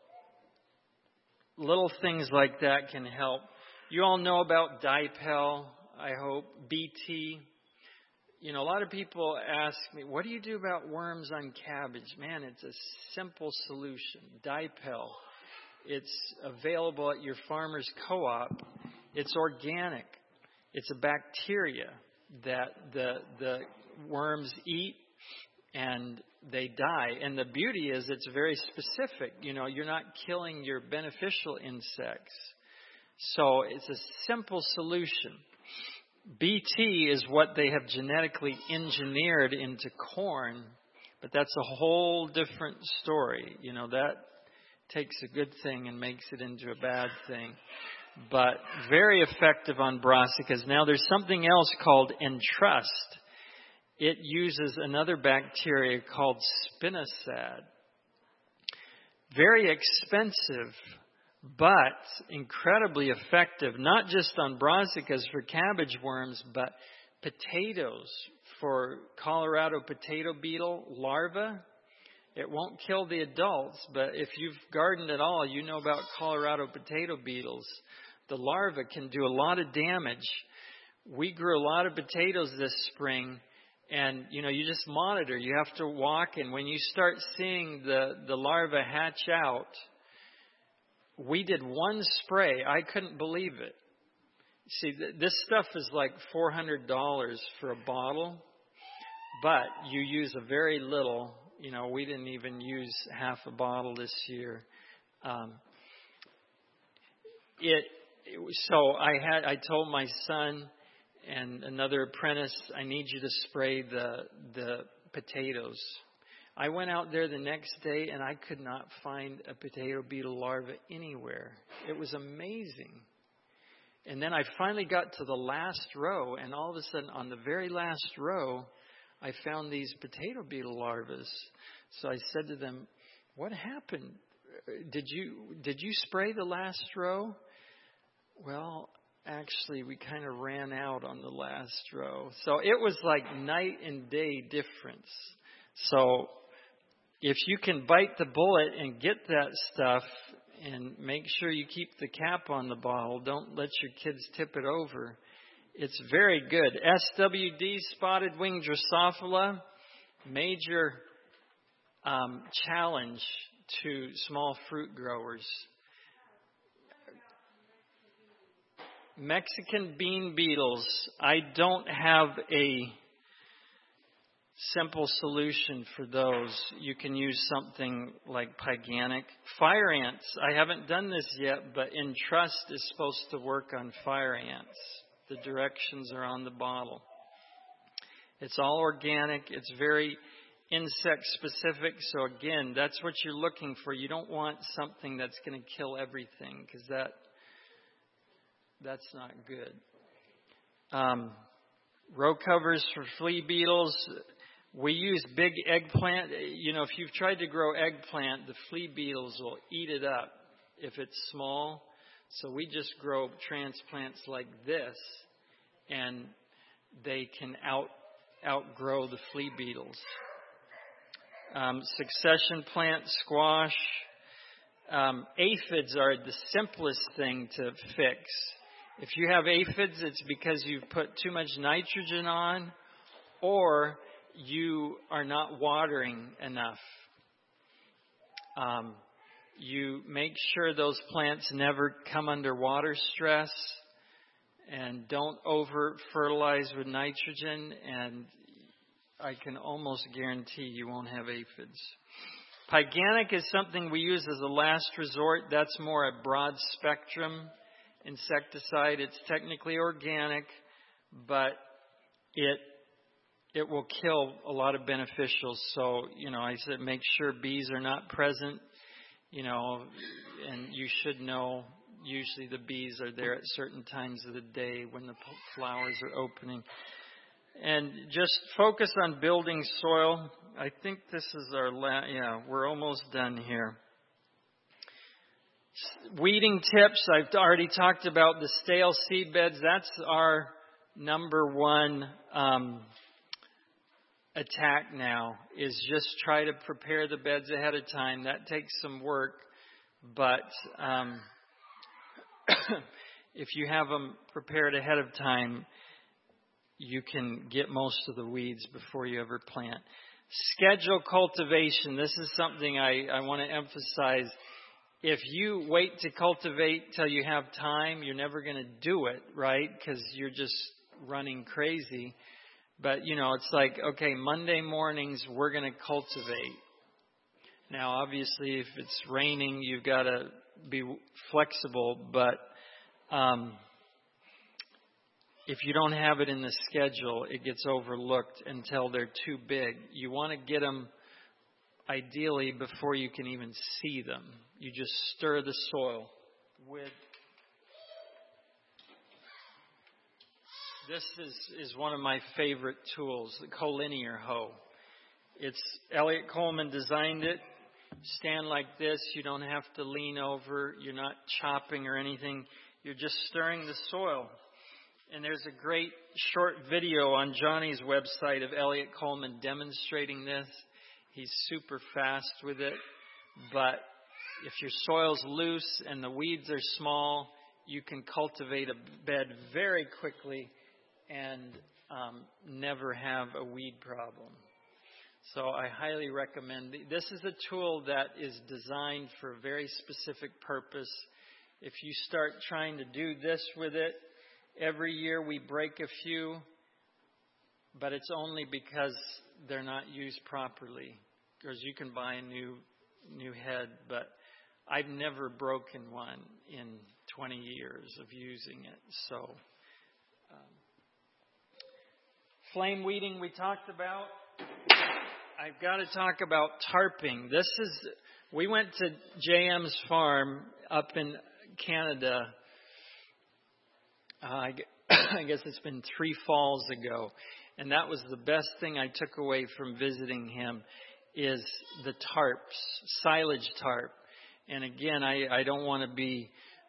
A: little things like that can help. You all know about Dipel, I hope. BT. A lot of people ask me, what do you do about worms on cabbage? Man, it's a simple solution. Dipel. It's available at your farmer's co-op. It's organic. It's a bacteria that the worms eat and they die. And the beauty is it's very specific. You're not killing your beneficial insects. So it's a simple solution. BT is what they have genetically engineered into corn, but that's a whole different story. That takes a good thing and makes it into a bad thing. But very effective on brassicas. Now there's something else called Entrust. It uses another bacteria called spinosad. Very expensive, but incredibly effective, not just on brassicas for cabbage worms, but potatoes for Colorado potato beetle larvae. It won't kill the adults, but if you've gardened at all, you know about Colorado potato beetles. The larvae can do a lot of damage. We grew a lot of potatoes this spring, and you just monitor. You have to walk, and when you start seeing the larvae hatch out, we did one spray. I couldn't believe it. See, this stuff is like $400 for a bottle, but you use a very little. We didn't even use half a bottle this year. So I told my son and another apprentice, I need you to spray the potatoes. I went out there the next day and I could not find a potato beetle larva anywhere. It was amazing. And then I finally got to the last row, and all of a sudden on the very last row, I found these potato beetle larvae. So I said to them, "What happened? Did you spray the last row?" "Well, actually, we kind of ran out on the last row." So it was like night and day difference. So if you can bite the bullet and get that stuff, and make sure you keep the cap on the bottle, don't let your kids tip it over. It's very good. SWD, spotted wing Drosophila, major challenge to small fruit growers. Mexican bean beetles. I don't have a simple solution for those. You can use something like Pyganic. Fire ants. I haven't done this yet, but Entrust is supposed to work on fire ants. The directions are on the bottle. It's all organic. It's very insect specific. So again, that's what you're looking for. You don't want something that's going to kill everything, because that's not good. Row covers for flea beetles. We use big eggplant. If you've tried to grow eggplant, the flea beetles will eat it up if it's small. So we just grow transplants like this, and they can outgrow the flea beetles. Succession plant, squash. Aphids are the simplest thing to fix. If you have aphids, it's because you've put too much nitrogen on, or you are not watering enough. You make sure those plants never come under water stress, and don't over fertilize with nitrogen, and I can almost guarantee you won't have aphids. Pyganic is something we use as a last resort. That's more a broad spectrum insecticide. It's technically organic, but it will kill a lot of beneficials. So, I said make sure bees are not present, and you should know usually the bees are there at certain times of the day when the flowers are opening. And just focus on building soil. I think this is our we're almost done here. Weeding tips. I've already talked about the stale seed beds. That's our number one attack now, is just try to prepare the beds ahead of time. That takes some work, but if you have them prepared ahead of time, you can get most of the weeds before you ever plant. Schedule cultivation. This is something I want to emphasize. If you wait to cultivate till you have time, you're never going to do it, right? Because you're just running crazy. But, it's like, okay, Monday mornings, we're going to cultivate. Now, obviously, if it's raining, you've got to be flexible. But if you don't have it in the schedule, it gets overlooked until they're too big. You want to get them, ideally, before you can even see them. You just stir the soil with... This is one of my favorite tools, the collinear hoe. Elliot Coleman designed it. stand like this. You don't have to lean over. You're not chopping or anything. You're just stirring the soil. And there's a great short video on Johnny's website of Elliot Coleman demonstrating this. He's super fast with it. But if your soil's loose and the weeds are small, you can cultivate a bed very quickly and never have a weed problem. So I highly recommend. This is a tool that is designed for a very specific purpose. If you start trying to do this with it, every year we break a few, but it's only because they're not used properly. Because you can buy a new head, but I've never broken one in 20 years of using it. So, flame weeding we talked about. I've got to talk about tarping. We went to JM's farm up in Canada. I guess it's been 3 falls ago. And that was the best thing I took away from visiting him is the tarps, silage tarp. And again, I don't want to be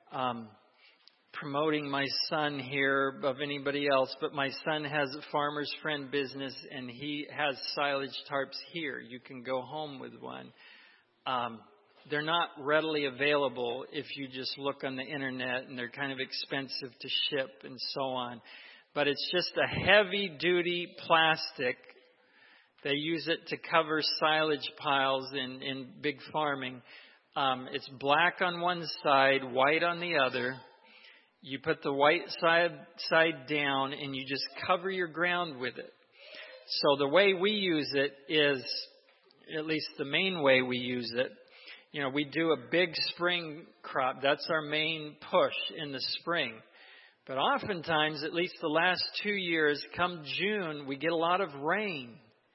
A: promoting my son here above anybody else, but my son has a Farmer's Friend business, and he has silage tarps here. You can go home with one. They're not readily available if you just look on the internet, and they're kind of expensive to ship and so on. But it's just a heavy-duty plastic. They use it to cover silage piles in big farming. It's black on one side, white on the other. You put the white side down, and you just cover your ground with it. So the way we use it is, at least the main way we use it, we do a big spring crop. That's our main push in the spring. But oftentimes, at least the last 2 years, come June, we get a lot of rain.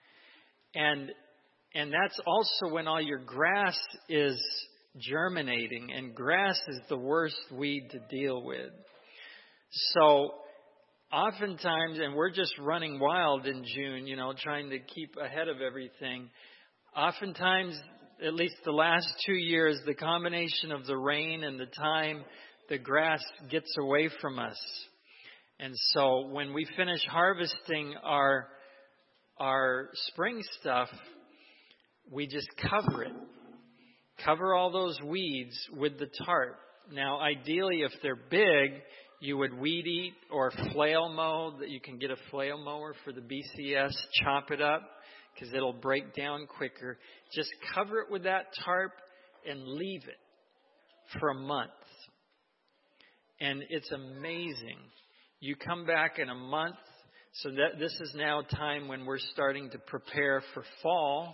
A: And that's also when all your grass is germinating, and grass is the worst weed to deal with. So oftentimes, and we're just running wild in June, trying to keep ahead of everything. Oftentimes, at least the last 2 years, the combination of the rain and the time, the grass gets away from us. And so when we finish harvesting our spring stuff, we just cover it. Cover all those weeds with the tarp. Now, ideally, if they're big, you would weed eat or flail mow. You can get a flail mower for the BCS, chop it up, because it'll break down quicker. Just cover it with that tarp and leave it for a month. And it's amazing. You come back in a month. So this is now time when we're starting to prepare for fall.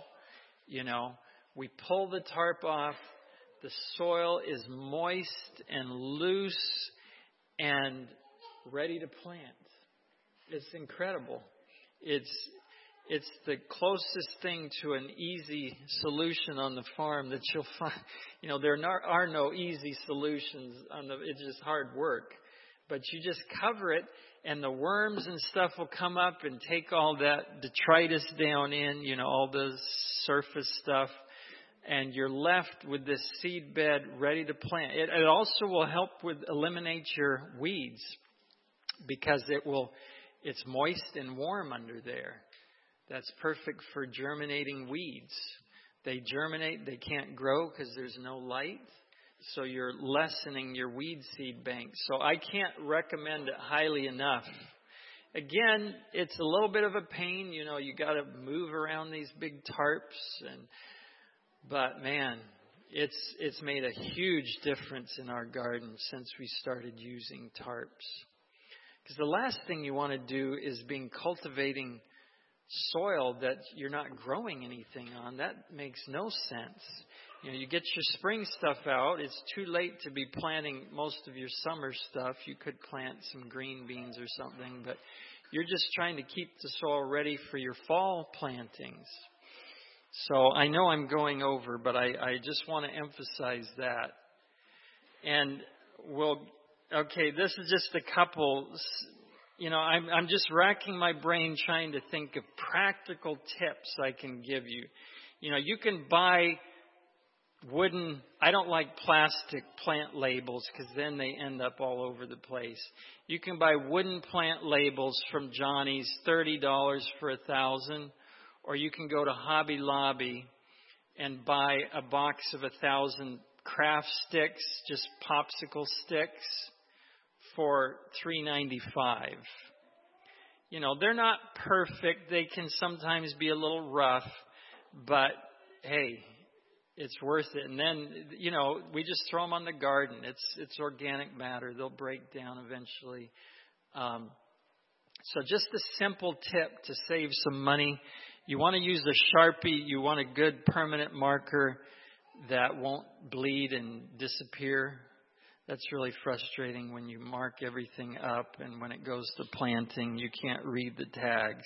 A: We pull the tarp off. The soil is moist and loose and ready to plant. It's incredible. It's the closest thing to an easy solution on the farm that you'll find. There are no easy solutions it's just hard work. But you just cover it, and the worms and stuff will come up and take all that detritus down in, all the surface stuff. And you're left with this seed bed ready to plant. It also will help eliminate your weeds, because it's moist and warm under there. That's perfect for germinating weeds. They germinate, they can't grow because there's no light. So you're lessening your weed seed bank. So I can't recommend it highly enough. Again, it's a little bit of a pain. You got to move around these big tarps. But man, it's made a huge difference in our garden since we started using tarps. Because the last thing you want to do is cultivating soil that you're not growing anything on. That makes no sense. You get your spring stuff out. It's too late to be planting most of your summer stuff. You could plant some green beans or something, but you're just trying to keep the soil ready for your fall plantings. So I know I'm going over, but I just want to emphasize that. And this is just a couple. I'm just racking my brain trying to think of practical tips I can give you. You can buy I don't like plastic plant labels because then they end up all over the place. You can buy wooden plant labels from Johnny's, $30 for 1,000, or you can go to Hobby Lobby and buy a box of 1,000 craft sticks, just popsicle sticks, for $3.95. You know, they're not perfect. They can sometimes be a little rough, but hey, it's worth it. And then, you know, we just throw them on the garden. It's organic matter. They'll break down eventually. So just a simple tip to save some money. You want to use a Sharpie. You want a good permanent marker that won't bleed and disappear. That's really frustrating when you mark everything up and when it goes to planting, you can't read the tags.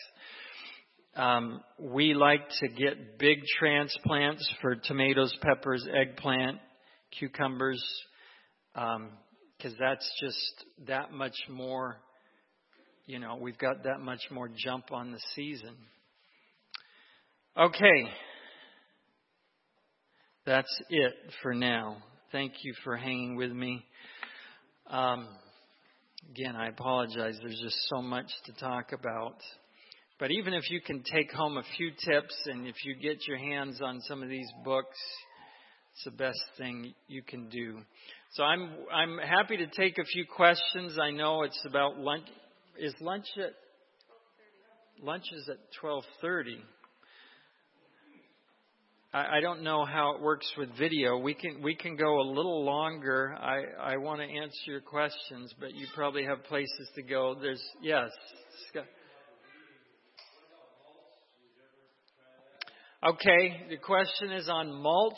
A: We like to get big transplants for tomatoes, peppers, eggplant, cucumbers, because that's just that much more, you know, we've got that much more jump on the season. Okay. That's it for now. Thank you for hanging with me. Again, I apologize. There's just so much to talk about. But even if you can take home a few tips and if you get your hands on some of these books, it's the best thing you can do. So I'm happy to take a few questions. I know it's about lunch. Is lunch at 12:30? Lunch is at 12:30. I don't know how it works with video. We can go a little longer. I want to answer your questions, but you probably have places to go. Yes. Scott. Okay, the question is on mulch.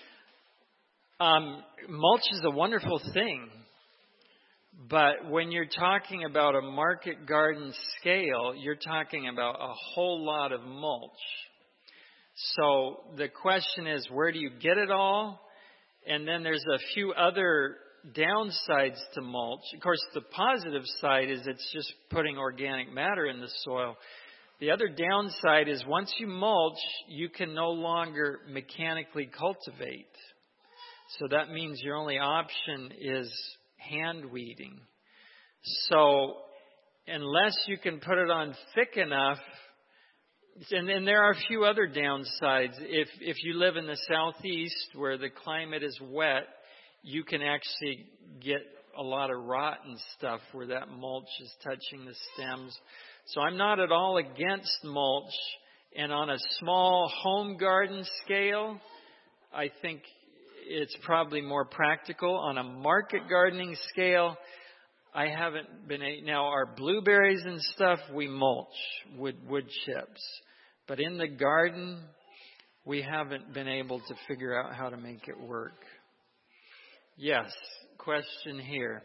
A: Mulch is a wonderful thing, but when you're talking about a market garden scale, you're talking about a whole lot of mulch. So the question is, where do you get it all? And then there's a few other downsides to mulch. Of course, the positive side is it's just putting organic matter in the soil. The other downside is once you mulch, you can no longer mechanically cultivate. So that means your only option is hand weeding. So unless you can put it on thick enough, and there are a few other downsides. If you live in the southeast where the climate is wet, you can actually get a lot of rot and stuff where that mulch is touching the stems. So I'm not at all against mulch. And on a small home garden scale, I think it's probably more practical. On a market gardening scale, I haven't been... Now, our blueberries and stuff, we mulch with wood chips. But in the garden, we haven't been able to figure out how to make it work. Yes, question here.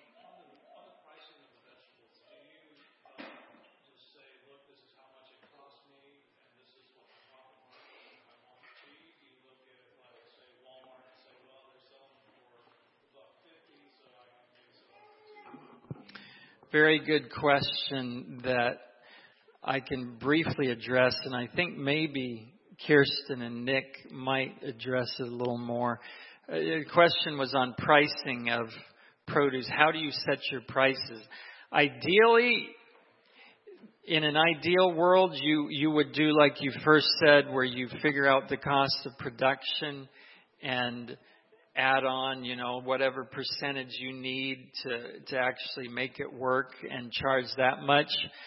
A: Very good question that I can briefly address, and I think maybe Kirsten and Nick might address it a little more. The question was on pricing of produce. How do you set your prices? Ideally, in an ideal world, you would do like you first said, where you figure out the cost of production and add on, whatever percentage you need to actually make it work and charge that much.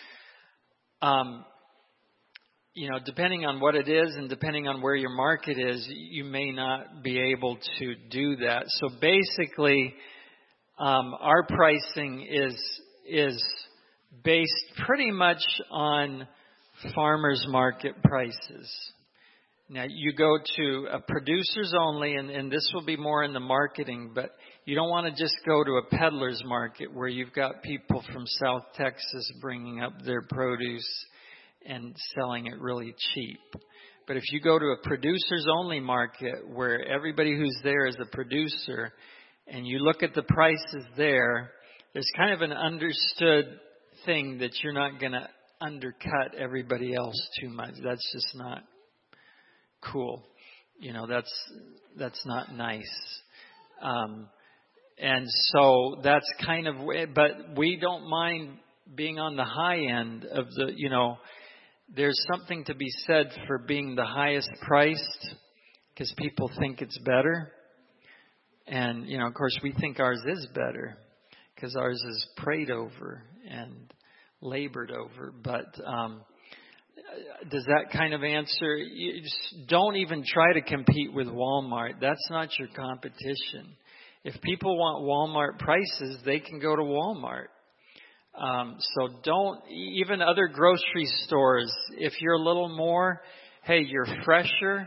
A: Depending on what it is and depending on where your market is, you may not be able to do that. So basically, our pricing is based pretty much on farmers market prices. Now, you go to a producers only, and this will be more in the marketing, but you don't want to just go to a peddler's market where you've got people from South Texas bringing up their produce and selling it really cheap. But if you go to a producers only market where everybody who's there is a producer, and you look at the prices there, there's kind of an understood thing that you're not going to undercut everybody else too much. That's just not cool. that's not nice. And so that's kind of, but we don't mind being on the high end of there's something to be said for being the highest priced because people think it's better. And, of course, we think ours is better because ours is prayed over and labored over. But does that kind of answer? You just don't even try to compete with Walmart. That's not your competition. If people want Walmart prices, they can go to Walmart. So don't, even other grocery stores, if you're a little more, hey, you're fresher,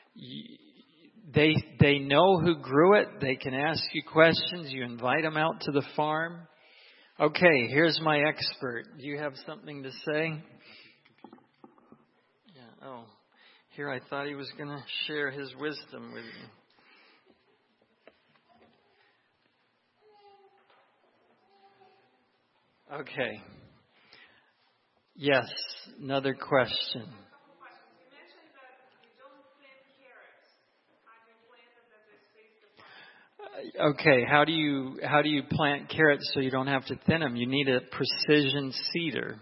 A: they know who grew it, they can ask you questions, you invite them out to the farm. Okay, here's my expert. Do you have something to say? Yeah, here I thought he was going to share his wisdom with you. Okay. Yes, another question. Okay, how do you plant carrots so you don't have to thin them? You need a precision seeder.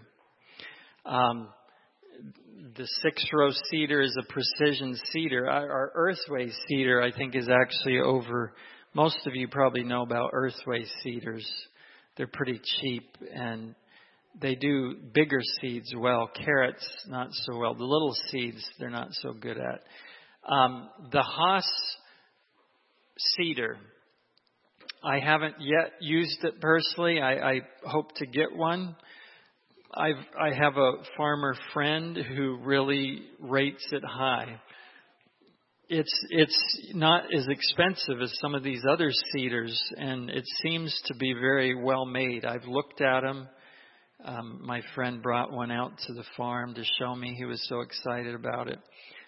A: The 6-row seeder is a precision seeder. Our Earthway seeder, I think, is actually over. Most of you probably know about Earthway seeders. They're pretty cheap, and they do bigger seeds well. Carrots, not so well. The little seeds, they're not so good at. The Haas seeder, I haven't yet used it personally. I hope to get one. I have a farmer friend who really rates it high. It's not as expensive as some of these other seeders, and it seems to be very well made. I've looked at them. My friend brought one out to the farm to show me. He was so excited about it.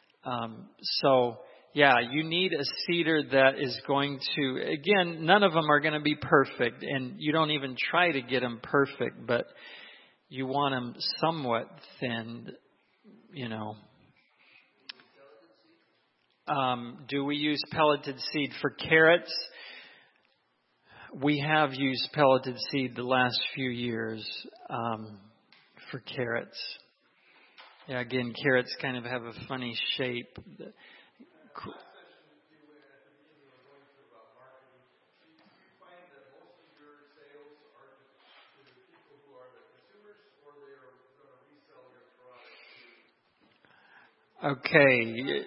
A: Yeah, you need a seeder that is going to, again, none of them are going to be perfect, and you don't even try to get them perfect, but you want them somewhat thinned, Do we use pelleted seed for carrots? We have used pelleted seed the last few years for carrots. Yeah, again, carrots kind of have a funny shape. Okay.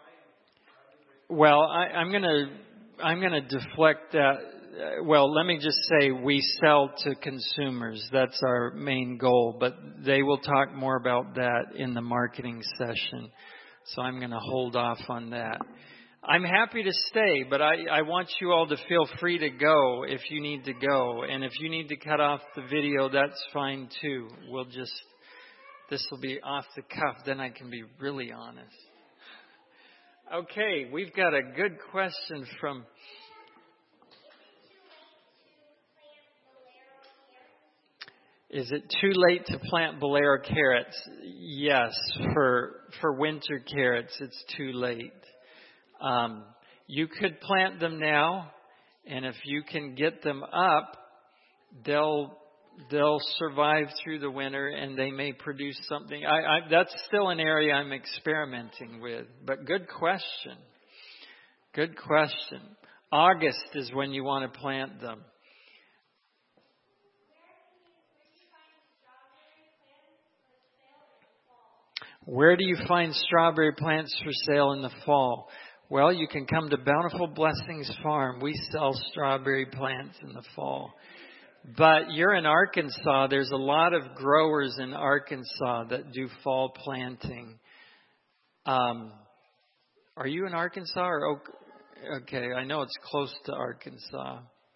A: Well, I'm gonna deflect that. Well, let me just say we sell to consumers. That's our main goal, but they will talk more about that in the marketing session. So I'm going to hold off on that. I'm happy to stay, but I want you all to feel free to go if you need to go. And if you need to cut off the video, that's fine too. This will be off the cuff, then I can be really honest. Okay, we've got a good question from... Is it too late to plant Bolero carrots? Yes, for winter carrots, it's too late. You could plant them now, and if you can get them up, they'll survive through the winter, and they may produce something. That's still an area I'm experimenting with, but good question. Good question. August is when you want to plant them. Where do you find strawberry plants for sale in the fall? Well, you can come to Bountiful Blessings Farm. We sell strawberry plants in the fall. But you're in Arkansas. There's a lot of growers in Arkansas that do fall planting. Are you in Arkansas or okay, I know it's close to Arkansas.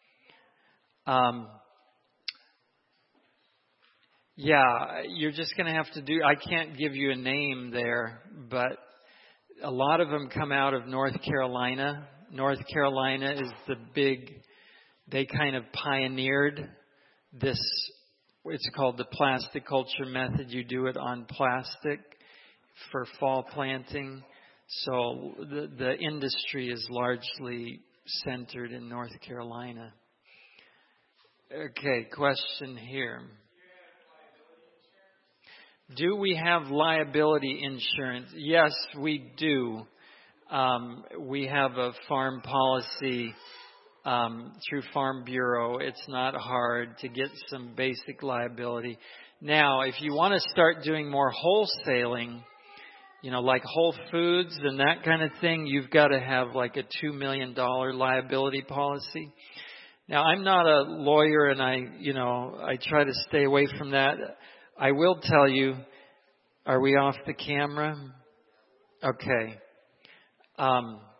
A: Yeah, you're just going to have to I can't give you a name there, but a lot of them come out of North Carolina. North Carolina is they kind of pioneered this, it's called the plastic culture method. You do it on plastic for fall planting. So the industry is largely centered in North Carolina. Okay, question here. Do we have liability insurance? Yes, we do. We have a farm policy through Farm Bureau. It's not hard to get some basic liability. Now, if you want to start doing more wholesaling, like Whole Foods and that kind of thing, you've got to have like a $2 million liability policy. Now, I'm not a lawyer, and I try to stay away from that. I will tell you, are we off the camera? Okay. I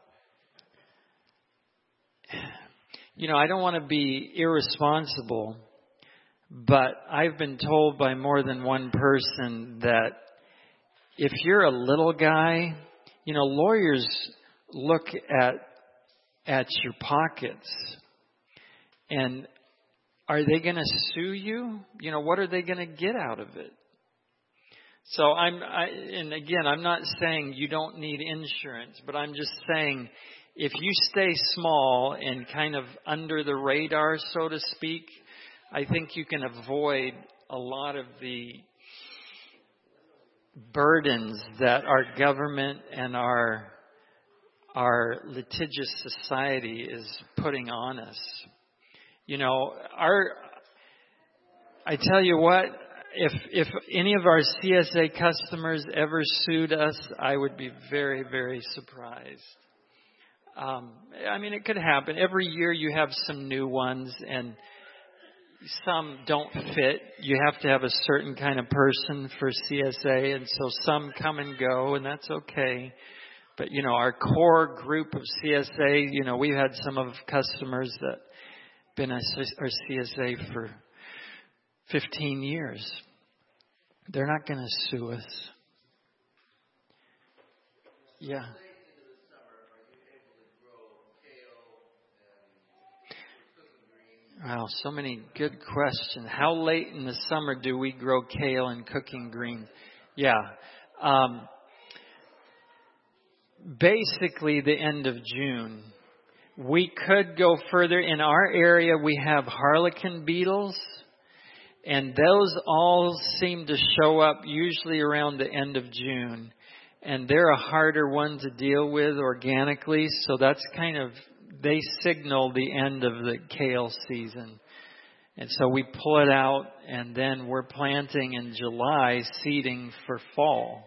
A: don't want to be irresponsible, but I've been told by more than one person that if you're a little guy, lawyers look at your pockets, and are they going to sue you? What are they going to get out of it? So I'm not saying you don't need insurance, but I'm just saying if you stay small and kind of under the radar, so to speak, I think you can avoid a lot of the burdens that our government and our litigious society is putting on us. I tell you what, if any of our CSA customers ever sued us, I would be very, very surprised. It could happen. Every year you have some new ones, and some don't fit. You have to have a certain kind of person for CSA, and so some come and go, and that's okay. But, our core group of CSA, we've had some of customers that been our CSA for 15 years. They're not going to sue us. Yeah. Wow, so many good questions. How late in the summer do we grow kale and cooking greens? Yeah. Basically the end of June. We could go further. In our area, we have harlequin beetles, and those all seem to show up usually around the end of June. And they're a harder one to deal with organically, so that's they signal the end of the kale season. And so we pull it out, and then we're planting in July, seeding for fall.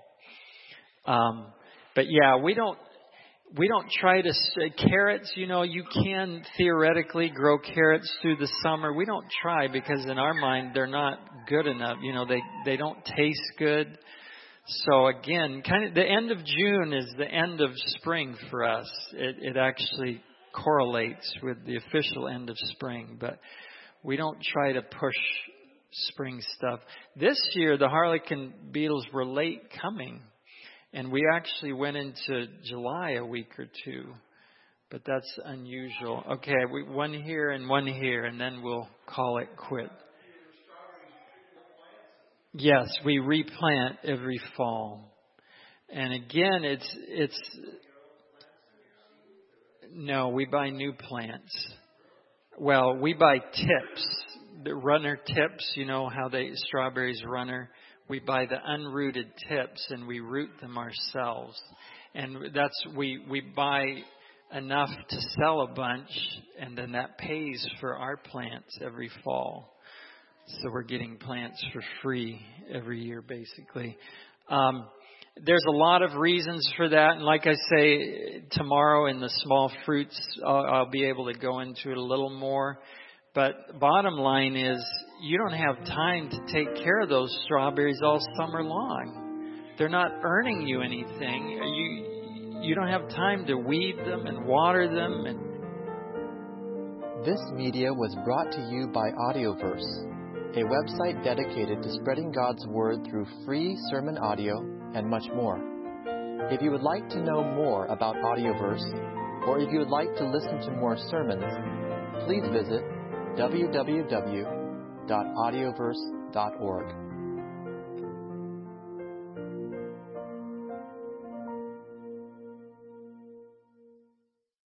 A: But yeah, we don't try to carrots. You can theoretically grow carrots through the summer. We don't try because in our mind they're not good enough. They don't taste good. So again, the end of June is the end of spring for us. It actually correlates with the official end of spring, but we don't try to push spring stuff. This year, the harlequin beetles were late coming, and we actually went into July a week or two, but that's unusual. Okay, one here, and then we'll call it quit. Yes, we replant every fall. And again, no, we buy new plants. Well, we buy tips, the runner tips, how strawberries runner. We buy the unrooted tips and we root them ourselves. And we buy enough to sell a bunch, and then that pays for our plants every fall. So we're getting plants for free every year, basically. There's a lot of reasons for that. And like I say, tomorrow in the small fruits, I'll be able to go into it a little more. But bottom line is, you don't have time to take care of those strawberries all summer long. They're not earning you anything. You don't have time to weed them and water them.
D: This media was brought to you by Audioverse, a website dedicated to spreading God's Word through free sermon audio and much more. If you would like to know more about Audioverse, or if you would like to listen to more sermons, please visit www.audioverse.org.